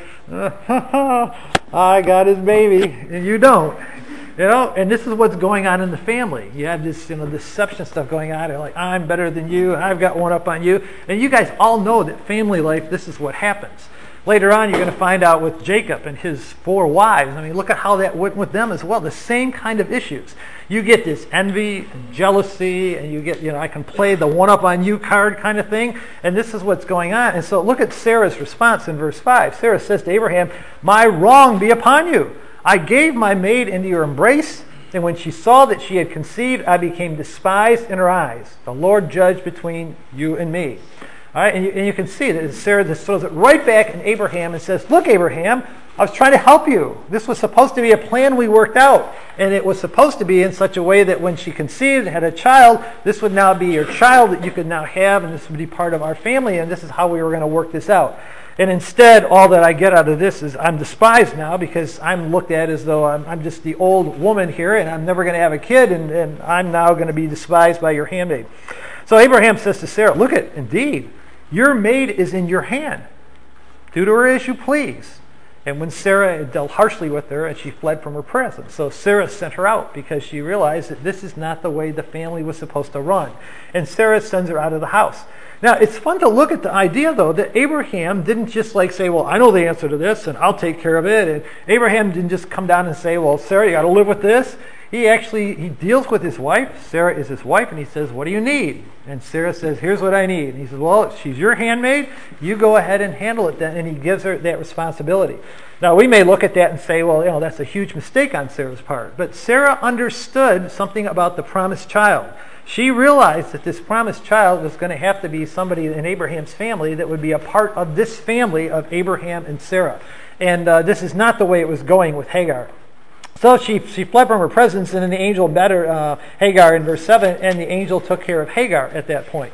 uh, I got his baby, and you don't. You know, and this is what's going on in the family. You have this, you know, deception stuff going on. They're like, I'm better than you. I've got one up on you. And you guys all know that family life, this is what happens. Later on, you're going to find out with Jacob and his four wives. I mean, look at how that went with them as well. The same kind of issues. You get this envy and jealousy, and you get, you know, I can play the one up on you card kind of thing. And this is what's going on. And so look at Sarah's response in verse five. Sarah says to Abraham, my wrong be upon you. I gave my maid into your embrace, and when she saw that she had conceived, I became despised in her eyes. The Lord judged between you and me. All right, and you, and you can see that Sarah just throws it right back at Abraham and says, look, Abraham, I was trying to help you. This was supposed to be a plan we worked out, and it was supposed to be in such a way that when she conceived and had a child, this would now be your child that you could now have, and this would be part of our family, and this is how we were going to work this out. And instead, all that I get out of this is I'm despised now because I'm looked at as though I'm, I'm just the old woman here and I'm never going to have a kid, and, and I'm now going to be despised by your handmaid. So Abraham says to Sarah, look it, indeed, your maid is in your hand. Do to her as you please. And when Sarah had dealt harshly with her, and she fled from her presence. So Sarah sent her out because she realized that this is not the way the family was supposed to run. And Sarah sends her out of the house. Now, it's fun to look at the idea, though, that Abraham didn't just like say, well, I know the answer to this, and I'll take care of it. And Abraham didn't just come down and say, well, Sarah, you got to live with this. he actually he deals with his wife. Sarah is his wife, and he says, what do you need? And Sarah says, here's what I need. And he says, well, she's your handmaid. You go ahead and handle it then. And he gives her that responsibility. Now, we may look at that and say, well, you know, that's a huge mistake on Sarah's part. But Sarah understood something about the promised child. She realized that this promised child was going to have to be somebody in Abraham's family that would be a part of this family of Abraham and Sarah. And uh, this is not the way it was going with Hagar. So she, she fled from her presence, and then the angel met her, uh, Hagar in verse seven, and the angel took care of Hagar at that point.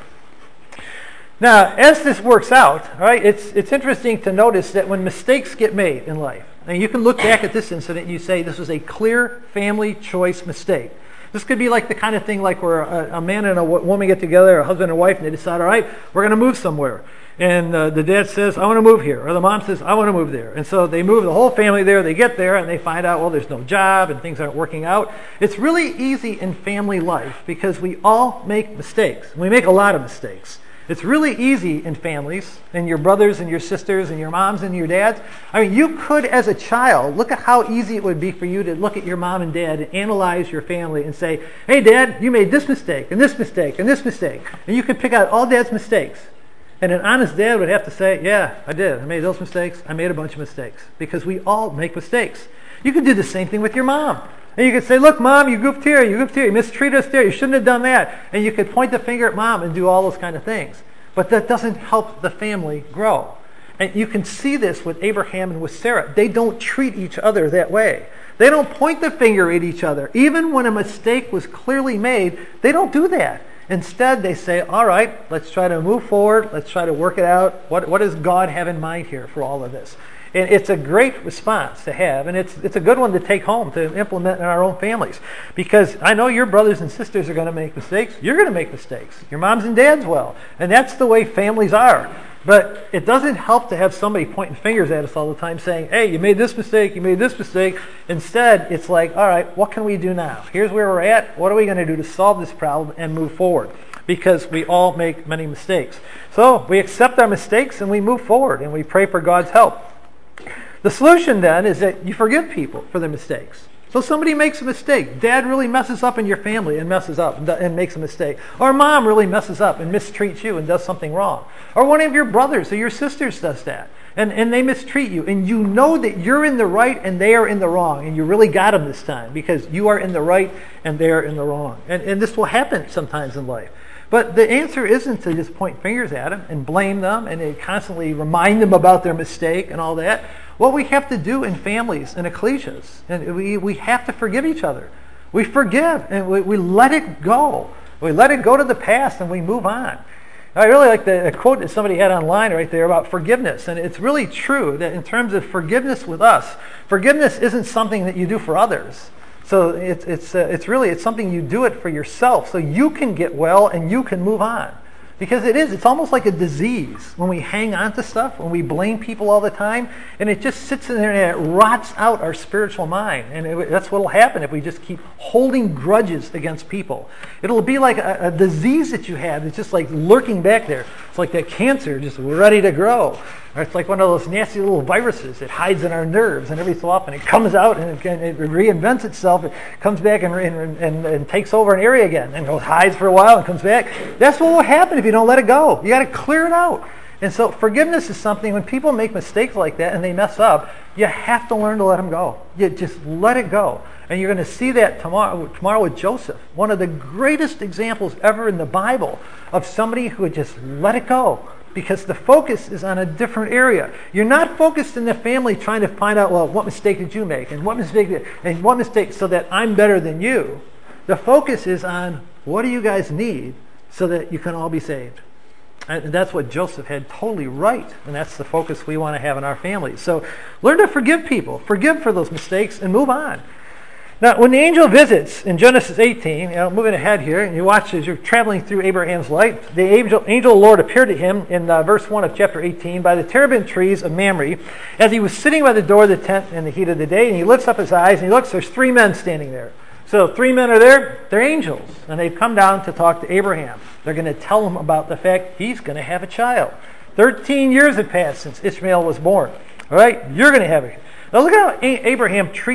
Now, as this works out, right, it's, it's interesting to notice that when mistakes get made in life, and you can look back at this incident and you say this was a clear family choice mistake. This could be like the kind of thing like where a, a man and a woman get together, a husband and wife, and they decide, all right, we're going to move somewhere. And uh, the dad says, I want to move here. Or the mom says, I want to move there. And so they move the whole family there. They get there and they find out, well, there's no job and things aren't working out. It's really easy in family life because we all make mistakes. We make a lot of mistakes. It's really easy in families, and your brothers and your sisters and your moms and your dads. I mean, you could, as a child, look at how easy it would be for you to look at your mom and dad and analyze your family and say, hey, Dad, you made this mistake and this mistake and this mistake. And you could pick out all Dad's mistakes. And an honest dad would have to say, yeah, I did. I made those mistakes. I made a bunch of mistakes. Because we all make mistakes. You could do the same thing with your mom. And you could say, look, Mom, you goofed here, you goofed here, you mistreated us there, you shouldn't have done that. And you could point the finger at Mom and do all those kind of things. But that doesn't help the family grow. And you can see this with Abraham and with Sarah. They don't treat each other that way. They don't point the finger at each other. Even when a mistake was clearly made, they don't do that. Instead, they say, all right, let's try to move forward. Let's try to work it out. What, what does God have in mind here for all of this? And it's a great response to have, and it's it's a good one to take home, to implement in our own families. Because I know your brothers and sisters are going to make mistakes. You're going to make mistakes. Your moms and dads will. And that's the way families are. But it doesn't help to have somebody pointing fingers at us all the time saying, hey, you made this mistake, you made this mistake. Instead, it's like, all right, what can we do now? Here's where we're at. What are we going to do to solve this problem and move forward? Because we all make many mistakes. So we accept our mistakes and we move forward and we pray for God's help. The solution then is that you forgive people for their mistakes. So somebody makes a mistake. Dad really messes up in your family and messes up and, and makes a mistake. Or mom really messes up and mistreats you and does something wrong. Or one of your brothers or your sisters does that. And, and they mistreat you. And you know that you're in the right and they are in the wrong. And you really got them this time because you are in the right and they are in the wrong. And, and this will happen sometimes in life. But the answer isn't to just point fingers at them and blame them and constantly remind them about their mistake and all that. What we have to do in families and ecclesias, and we, we have to forgive each other. We forgive and we, we let it go. We let it go to the past and we move on. I really like the quote that somebody had online right there about forgiveness. And it's really true that in terms of forgiveness with us, forgiveness isn't something that you do for others. So it's it's uh, it's really it's something you do it for yourself so you can get well and you can move on. Because it is, it's almost like a disease when we hang on to stuff, when we blame people all the time, and it just sits in there and it rots out our spiritual mind. And it, that's what will happen if we just keep holding grudges against people. It'll be like a, a disease that you have that's just like lurking back there. It's like that cancer just ready to grow. Or it's like one of those nasty little viruses that hides in our nerves, and every so often it comes out and it, and it reinvents itself. It comes back and, and, and, and takes over an area again and goes hides for a while and comes back. That's what will happen if you don't let it go. You got to clear it out. And so forgiveness is something, when people make mistakes like that and they mess up, you have to learn to let them go. You just let it go. And you're going to see that tomorrow, tomorrow with Joseph, one of the greatest examples ever in the Bible of somebody who would just let it go. Because the focus is on a different area. You're not focused in the family trying to find out, well, what mistake did you make? And what mistake did, and what mistake so that I'm better than you. The focus is on what do you guys need so that you can all be saved. And that's what Joseph had totally right. And that's the focus we want to have in our families. So learn to forgive people. Forgive for those mistakes and move on. Now, when the angel visits in Genesis eighteen, you know, moving ahead here, and you watch as you're traveling through Abraham's life, the angel, angel of the Lord appeared to him in uh, verse one of chapter eighteen by the terebinth trees of Mamre as he was sitting by the door of the tent in the heat of the day, and he lifts up his eyes, and he looks, there's three men standing there. So three men are there, they're angels, and they've come down to talk to Abraham. They're going to tell him about the fact he's going to have a child. Thirteen years have passed since Ishmael was born. All right, you're going to have it. Now look at how Abraham treats it.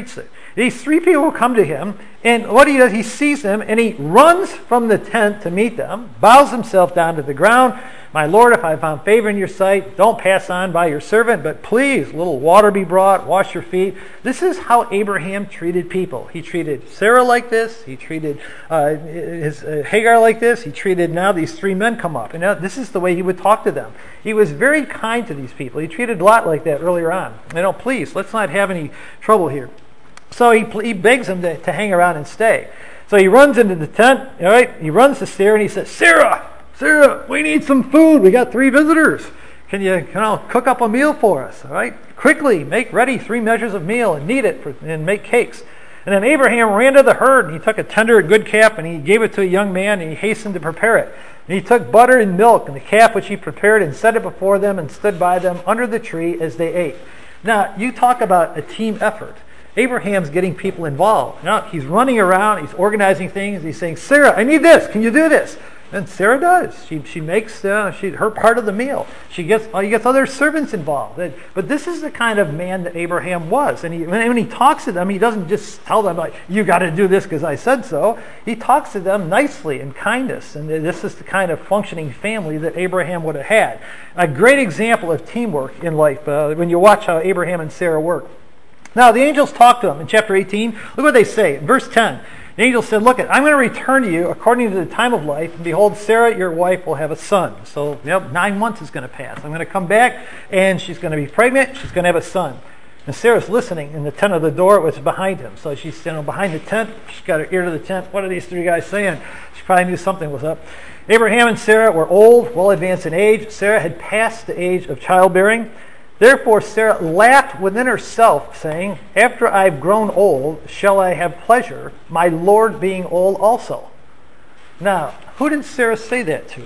These three people come to him, and what he does, he sees them, and he runs from the tent to meet them, bows himself down to the ground. My Lord, if I found favor in your sight, don't pass on by your servant, but please, a little water be brought, wash your feet. This is how Abraham treated people. He treated Sarah like this. He treated uh, his uh, Hagar like this. He treated now these three men come up. And now this is the way he would talk to them. He was very kind to these people. He treated Lot like that earlier on. You know, please, let's not have any trouble here. So he, he begs them to, to hang around and stay. So he runs into the tent, all right? He runs to Sarah and he says, Sarah, Sarah, we need some food. We got three visitors. Can you, you know, cook up a meal for us, all right? Quickly, make ready three measures of meal and knead it for, and make cakes. And then Abraham ran to the herd and he took a tender and good calf and he gave it to a young man and he hastened to prepare it. And he took butter and milk and the calf which he prepared and set it before them and stood by them under the tree as they ate. Now, you talk about a team effort. Abraham's getting people involved. Now, he's running around, he's organizing things, he's saying, Sarah, I need this, can you do this? And Sarah does. She she makes uh, she her part of the meal. She gets uh, he gets other servants involved. But this is the kind of man that Abraham was. And he, when he talks to them, he doesn't just tell them, like, you got to do this because I said so. He talks to them nicely and kindness. And this is the kind of functioning family that Abraham would have had. A great example of teamwork in life uh, when you watch how Abraham and Sarah work. Now, the angels talk to them in chapter eighteen. Look what they say. In verse ten, the angel said, look, I'm going to return to you according to the time of life, and behold, Sarah, your wife, will have a son. So, yep, nine months is going to pass. I'm going to come back, and she's going to be pregnant. She's going to have a son. And Sarah's listening in the tent of the door, which is behind him. So she's you know, behind the tent. She's got her ear to the tent. What are these three guys saying? She probably knew something was up. Abraham and Sarah were old, well advanced in age. Sarah had passed the age of childbearing. Therefore Sarah laughed within herself, saying, after I've grown old, shall I have pleasure, my Lord being old also? Now, who did Sarah say that to? She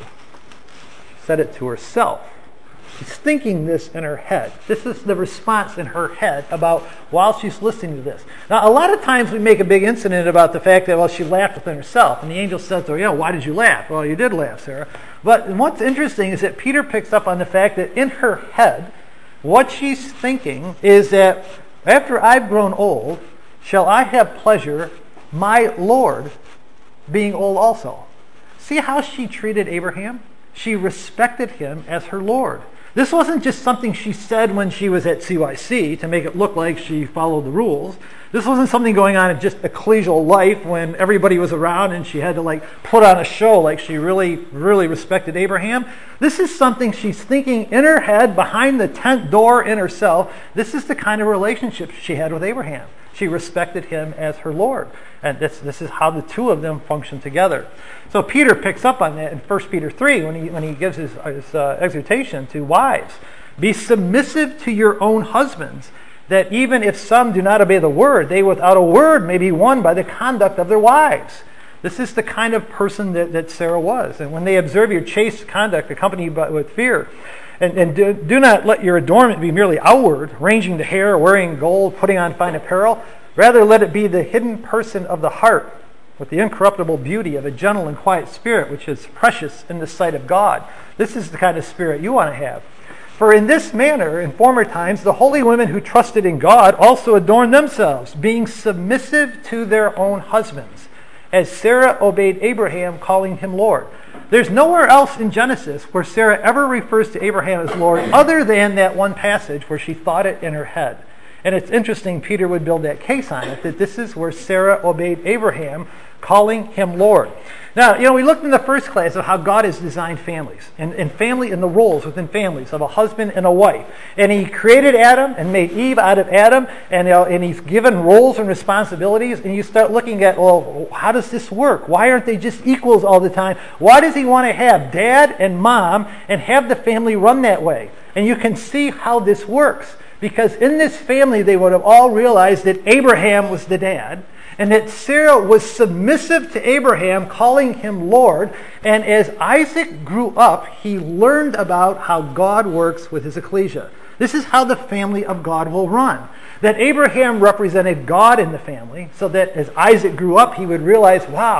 said it to herself. She's thinking this in her head. This is the response in her head about while she's listening to this. Now, a lot of times we make a big incident about the fact that, well, she laughed within herself. And the angel said to her, yeah, why did you laugh? Well, you did laugh, Sarah. But what's interesting is that Peter picks up on the fact that in her head, what she's thinking is that after I've grown old, shall I have pleasure, my Lord being old also? See how she treated Abraham? She respected him as her Lord. This wasn't just something she said when she was at C Y C to make it look like she followed the rules. This wasn't something going on in just ecclesial life when everybody was around and she had to like put on a show like she really, really respected Abraham. This is something she's thinking in her head, behind the tent door in herself. This is the kind of relationship she had with Abraham. She respected him as her Lord. And this, this is how the two of them function together. So Peter picks up on that in First Peter three when he, when he gives his, his uh, exhortation to wives. Be submissive to your own husbands, that even if some do not obey the word, they without a word may be won by the conduct of their wives. This is the kind of person that, that Sarah was. And when they observe your chaste conduct accompanied by, with fear, and, and do, do not let your adornment be merely outward, arranging the hair, wearing gold, putting on fine apparel. Rather, let it be the hidden person of the heart, with the incorruptible beauty of a gentle and quiet spirit, which is precious in the sight of God. This is the kind of spirit you want to have. For in this manner, in former times, the holy women who trusted in God also adorned themselves, being submissive to their own husbands, as Sarah obeyed Abraham, calling him Lord. There's nowhere else in Genesis where Sarah ever refers to Abraham as Lord other than that one passage where she thought it in her head. And it's interesting, Peter would build that case on it, that this is where Sarah obeyed Abraham, calling him Lord. Now, you know, we looked in the first class of how God has designed families, and, and family and the roles within families of a husband and a wife. And he created Adam and made Eve out of Adam, and, you know, and he's given roles and responsibilities, and you start looking at, well, how does this work? Why aren't they just equals all the time? Why does he want to have dad and mom and have the family run that way? And you can see how this works. Because in this family, they would have all realized that Abraham was the dad, and that Sarah was submissive to Abraham, calling him Lord. And as Isaac grew up, he learned about how God works with his ecclesia. This is how the family of God will run. That Abraham represented God in the family, so that as Isaac grew up, he would realize, wow,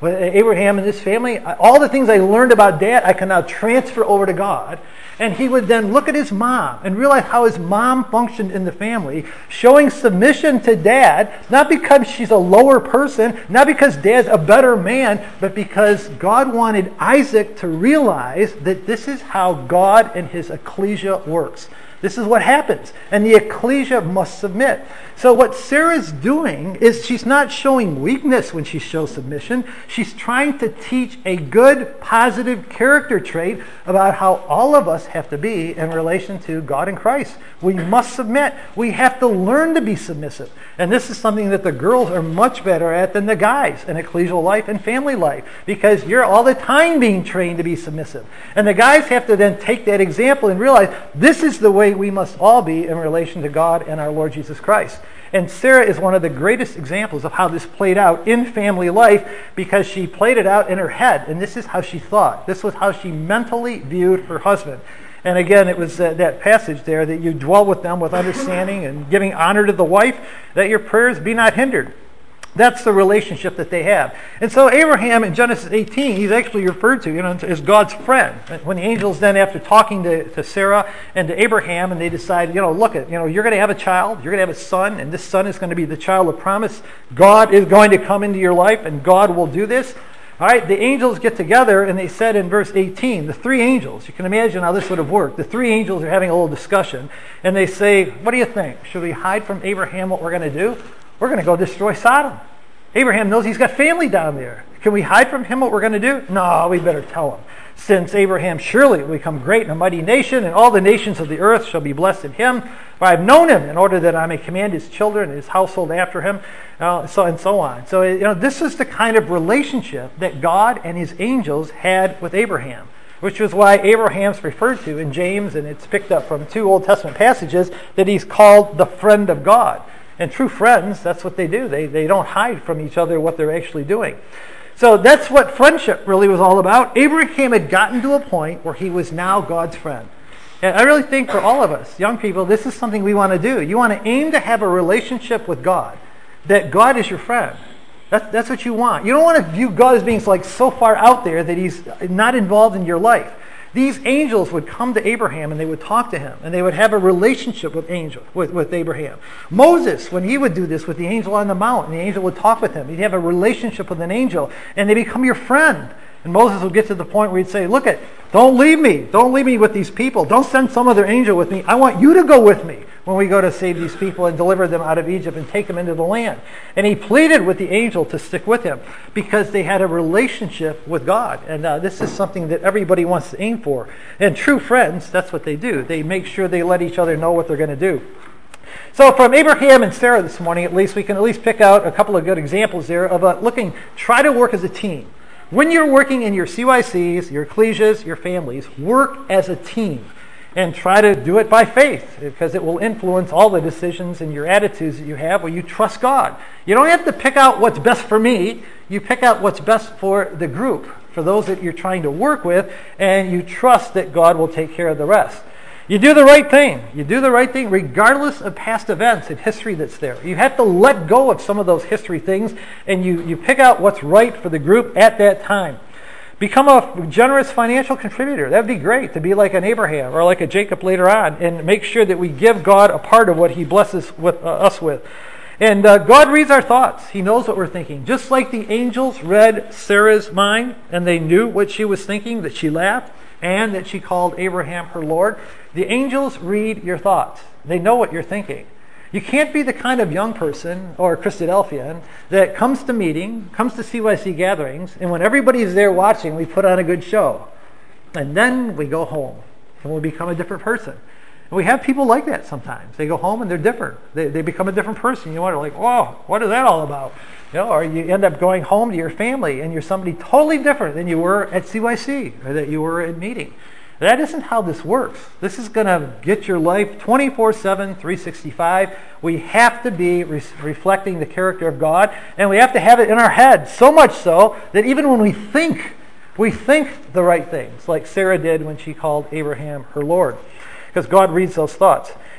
with Abraham and his family, all the things I learned about Dad, I can now transfer over to God. And he would then look at his mom and realize how his mom functioned in the family, showing submission to Dad, not because she's a lower person, not because Dad's a better man, but because God wanted Isaac to realize that this is how God and his ecclesia works. This is what happens. And the ecclesia must submit. So what Sarah's doing is she's not showing weakness when she shows submission. She's trying to teach a good, positive character trait about how all of us have to be in relation to God and Christ. We must submit. We have to learn to be submissive. And this is something that the girls are much better at than the guys in ecclesial life and family life, because you're all the time being trained to be submissive. And the guys have to then take that example and realize this is the way we must all be in relation to God and our Lord Jesus Christ. And Sarah is one of the greatest examples of how this played out in family life, because she played it out in her head, and this is how she thought. This was how she mentally viewed her husband. And again, it was uh, that passage there that you dwell with them with understanding and giving honor to the wife, that your prayers be not hindered. That's the relationship that they have. And so Abraham in Genesis eighteen, he's actually referred to, you know, as God's friend. When the angels then, after talking to, to Sarah and to Abraham, and they decide, you know, look at, you know, you're going to have a child, you're going to have a son, and this son is going to be the child of promise. God is going to come into your life, and God will do this. All right, the angels get together, and they said in verse eighteen, the three angels, you can imagine how this would have worked. The three angels are having a little discussion, and they say, what do you think? Should we hide from Abraham what we're going to do? We're going to go destroy Sodom. Abraham knows he's got family down there. Can we hide from him what we're going to do? No, we better tell him. Since Abraham surely will become great and a mighty nation, and all the nations of the earth shall be blessed in him. For I have known him in order that I may command his children and his household after him, uh, so and so on. So, you know, this is the kind of relationship that God and his angels had with Abraham, which was why Abraham's referred to in James, and it's picked up from two Old Testament passages, that he's called the friend of God. And true friends, that's what they do. They, they don't hide from each other what they're actually doing. So that's what friendship really was all about. Abraham had gotten to a point where he was now God's friend. And I really think for all of us, young people, this is something we want to do. You want to aim to have a relationship with God, that God is your friend. That's, that's what you want. You don't want to view God as being like so far out there that he's not involved in your life. These angels would come to Abraham and they would talk to him, and they would have a relationship with angel with, with Abraham. Moses, when he would do this with the angel on the mount, and the angel would talk with him, he'd have a relationship with an angel, and they become your friend. And Moses would get to the point where he'd say, look it, don't leave me. Don't leave me with these people. Don't send some other angel with me. I want you to go with me when we go to save these people and deliver them out of Egypt and take them into the land. And he pleaded with the angel to stick with him because they had a relationship with God. And uh, this is something that everybody wants to aim for. And true friends, that's what they do. They make sure they let each other know what they're going to do. So from Abraham and Sarah this morning, at least, we can at least pick out a couple of good examples there of uh, looking, try to work as a team. When you're working in your C Y Cs, your ecclesias, your families, work as a team. And try to do it by faith, because it will influence all the decisions and your attitudes that you have where you trust God. You don't have to pick out what's best for me. You pick out what's best for the group, for those that you're trying to work with, and you trust that God will take care of the rest. You do the right thing. You do the right thing regardless of past events and history that's there. You have to let go of some of those history things, and you, you pick out what's right for the group at that time. Become a generous financial contributor. That'd be great, to be like an Abraham or like a Jacob later on, and make sure that we give God a part of what he blesses with, uh, us with. And uh, God reads our thoughts. He knows what we're thinking. Just like the angels read Sarah's mind, and they knew what she was thinking, that she laughed, and that she called Abraham her Lord. The angels read your thoughts. They know what you're thinking. You can't be the kind of young person or Christadelphian that comes to meeting, comes to C Y C gatherings, and when everybody's there watching, we put on a good show. And then we go home, and we become a different person. And we have people like that sometimes. They go home and they're different. They, they become a different person. You wonder, like, whoa, what is that all about? You know, or you end up going home to your family, and you're somebody totally different than you were at C Y C or that you were at meeting. That isn't how this works. This is going to get your life twenty-four seven, three sixty-five. We have to be re- reflecting the character of God, and we have to have it in our head, so much so that even when we think, we think the right things, like Sarah did when she called Abraham her Lord, because God reads those thoughts.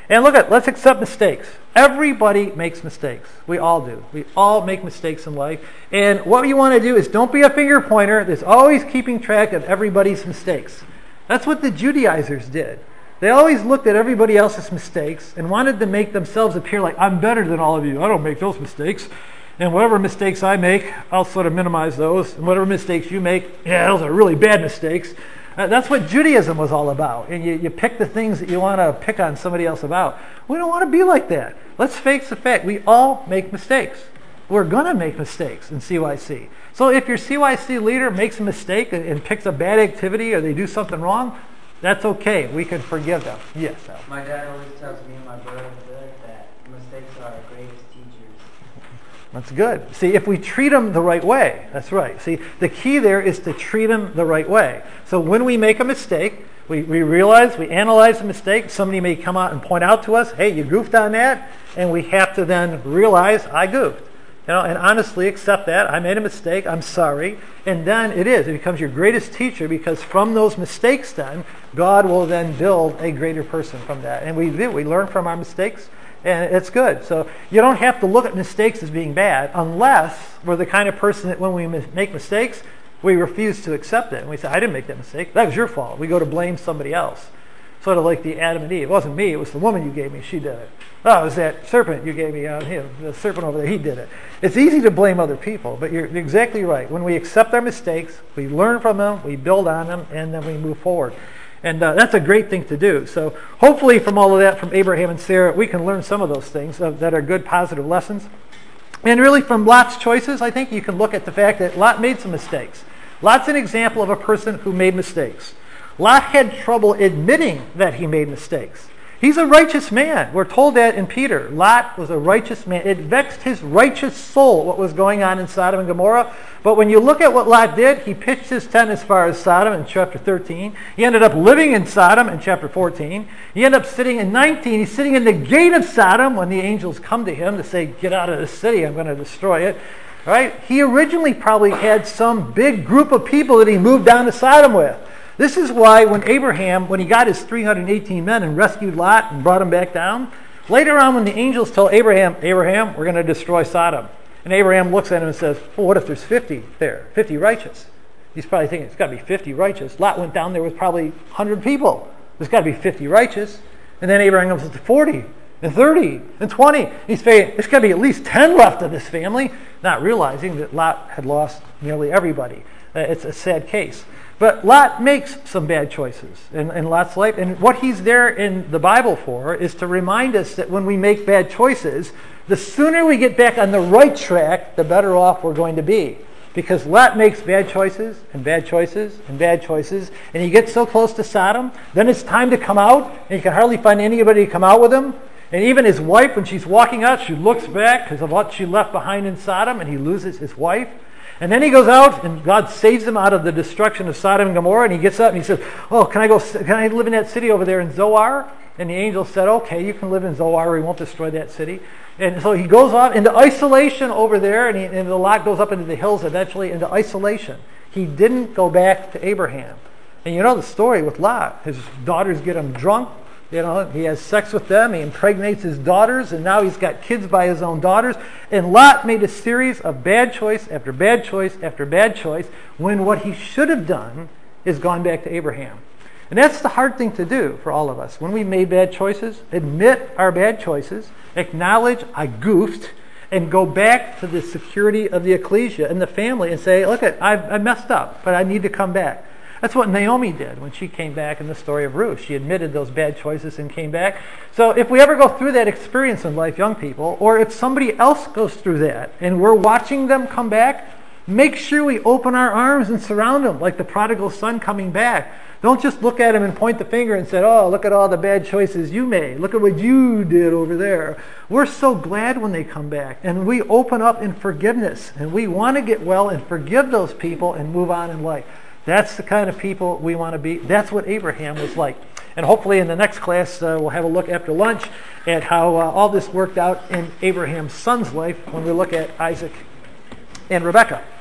And look at, let's accept mistakes. Everybody makes mistakes. We all do. We all make mistakes in life. And what you want to do is don't be a finger pointer that's always keeping track of everybody's mistakes. That's what the Judaizers did. They always looked at everybody else's mistakes and wanted to make themselves appear like, I'm better than all of you. I don't make those mistakes. And whatever mistakes I make, I'll sort of minimize those. And whatever mistakes you make, yeah, those are really bad mistakes. Uh, that's what Judaism was all about. And you, you pick the things that you want to pick on somebody else about. We don't want to be like that. Let's face the fact. We all make mistakes. We're going to make mistakes in C Y C. So if your C Y C leader makes a mistake and, and picks a bad activity or they do something wrong, that's okay. We can forgive them. Yes, Al. My dad always tells me and my brother that mistakes are our greatest teachers. That's good. See, if we treat them the right way, that's right. See, the key there is to treat them the right way. So when we make a mistake, we, we realize, we analyze the mistake. Somebody may come out and point out to us, hey, you goofed on that. And we have to then realize, I goofed. You know, and honestly accept that. I made a mistake. I'm sorry. And then it is. It becomes your greatest teacher because from those mistakes then, God will then build a greater person from that. And we do. We learn from our mistakes. And it's good. So you don't have to look at mistakes as being bad unless we're the kind of person that when we make mistakes, we refuse to accept it. And we say, I didn't make that mistake. That was your fault. We go to blame somebody else. Sort of like the Adam and Eve. It wasn't me. It was the woman you gave me. She did it. Oh, it was that serpent you gave me. Uh, him, the serpent over there. He did it. It's easy to blame other people, but you're exactly right. When we accept our mistakes, we learn from them, we build on them, and then we move forward. And uh, that's a great thing to do. So hopefully from all of that, from Abraham and Sarah, we can learn some of those things uh, that are good, positive lessons. And really from Lot's choices, I think you can look at the fact that Lot made some mistakes. Lot's an example of a person who made mistakes. Lot had trouble admitting that he made mistakes. He's a righteous man. We're told that in Peter. Lot was a righteous man. It vexed his righteous soul what was going on in Sodom and Gomorrah. But when you look at what Lot did, he pitched his tent as far as Sodom in chapter thirteen. He ended up living in Sodom in chapter fourteen. He ended up sitting in nineteen. He's sitting in the gate of Sodom when the angels come to him to say, get out of the city, I'm going to destroy it. Right? He originally probably had some big group of people that he moved down to Sodom with. This is why when Abraham, when he got his three hundred eighteen men and rescued Lot and brought him back down, later on when the angels tell Abraham, Abraham, we're going to destroy Sodom. And Abraham looks at him and says, well, what if there's fifty there? fifty righteous. He's probably thinking, it's got to be fifty righteous. Lot went down there with probably one hundred people. There's got to be fifty righteous. And then Abraham goes to forty and thirty and twenty. He's saying, there's got to be at least ten left of this family, not realizing that Lot had lost nearly everybody. Uh, it's a sad case. But Lot makes some bad choices in, in Lot's life. And what he's there in the Bible for is to remind us that when we make bad choices, the sooner we get back on the right track, the better off we're going to be. Because Lot makes bad choices and bad choices and bad choices. And he gets so close to Sodom, then it's time to come out. And he can hardly find anybody to come out with him. And even his wife, when she's walking out, she looks back because of what she left behind in Sodom. And he loses his wife. And then he goes out, and God saves him out of the destruction of Sodom and Gomorrah. And he gets up and he says, "Oh, can I go? Can I live in that city over there in Zoar?" And the angel said, "Okay, you can live in Zoar. We won't destroy that city." And so he goes off into isolation over there, and, he, and the lot goes up into the hills eventually into isolation. He didn't go back to Abraham. And you know the story with Lot. His daughters get him drunk. You know, he has sex with them. He impregnates his daughters, and now he's got kids by his own daughters. And Lot made a series of bad choice after bad choice after bad choice when what he should have done is gone back to Abraham. And that's the hard thing to do for all of us. When we made bad choices, admit our bad choices, acknowledge I goofed, and go back to the security of the ecclesia and the family and say, look, I, I messed up, but I need to come back. That's what Naomi did when she came back in the story of Ruth. She admitted those bad choices and came back. So if we ever go through that experience in life, young people, or if somebody else goes through that and we're watching them come back, make sure we open our arms and surround them like the prodigal son coming back. Don't just look at him and point the finger and say, oh, look at all the bad choices you made. Look at what you did over there. We're so glad when they come back. And we open up in forgiveness. And we want to get well and forgive those people and move on in life. That's the kind of people we want to be. That's what Abraham was like. And hopefully in the next class, uh, we'll have a look after lunch at how uh, all this worked out in Abraham's son's life when we look at Isaac and Rebekah.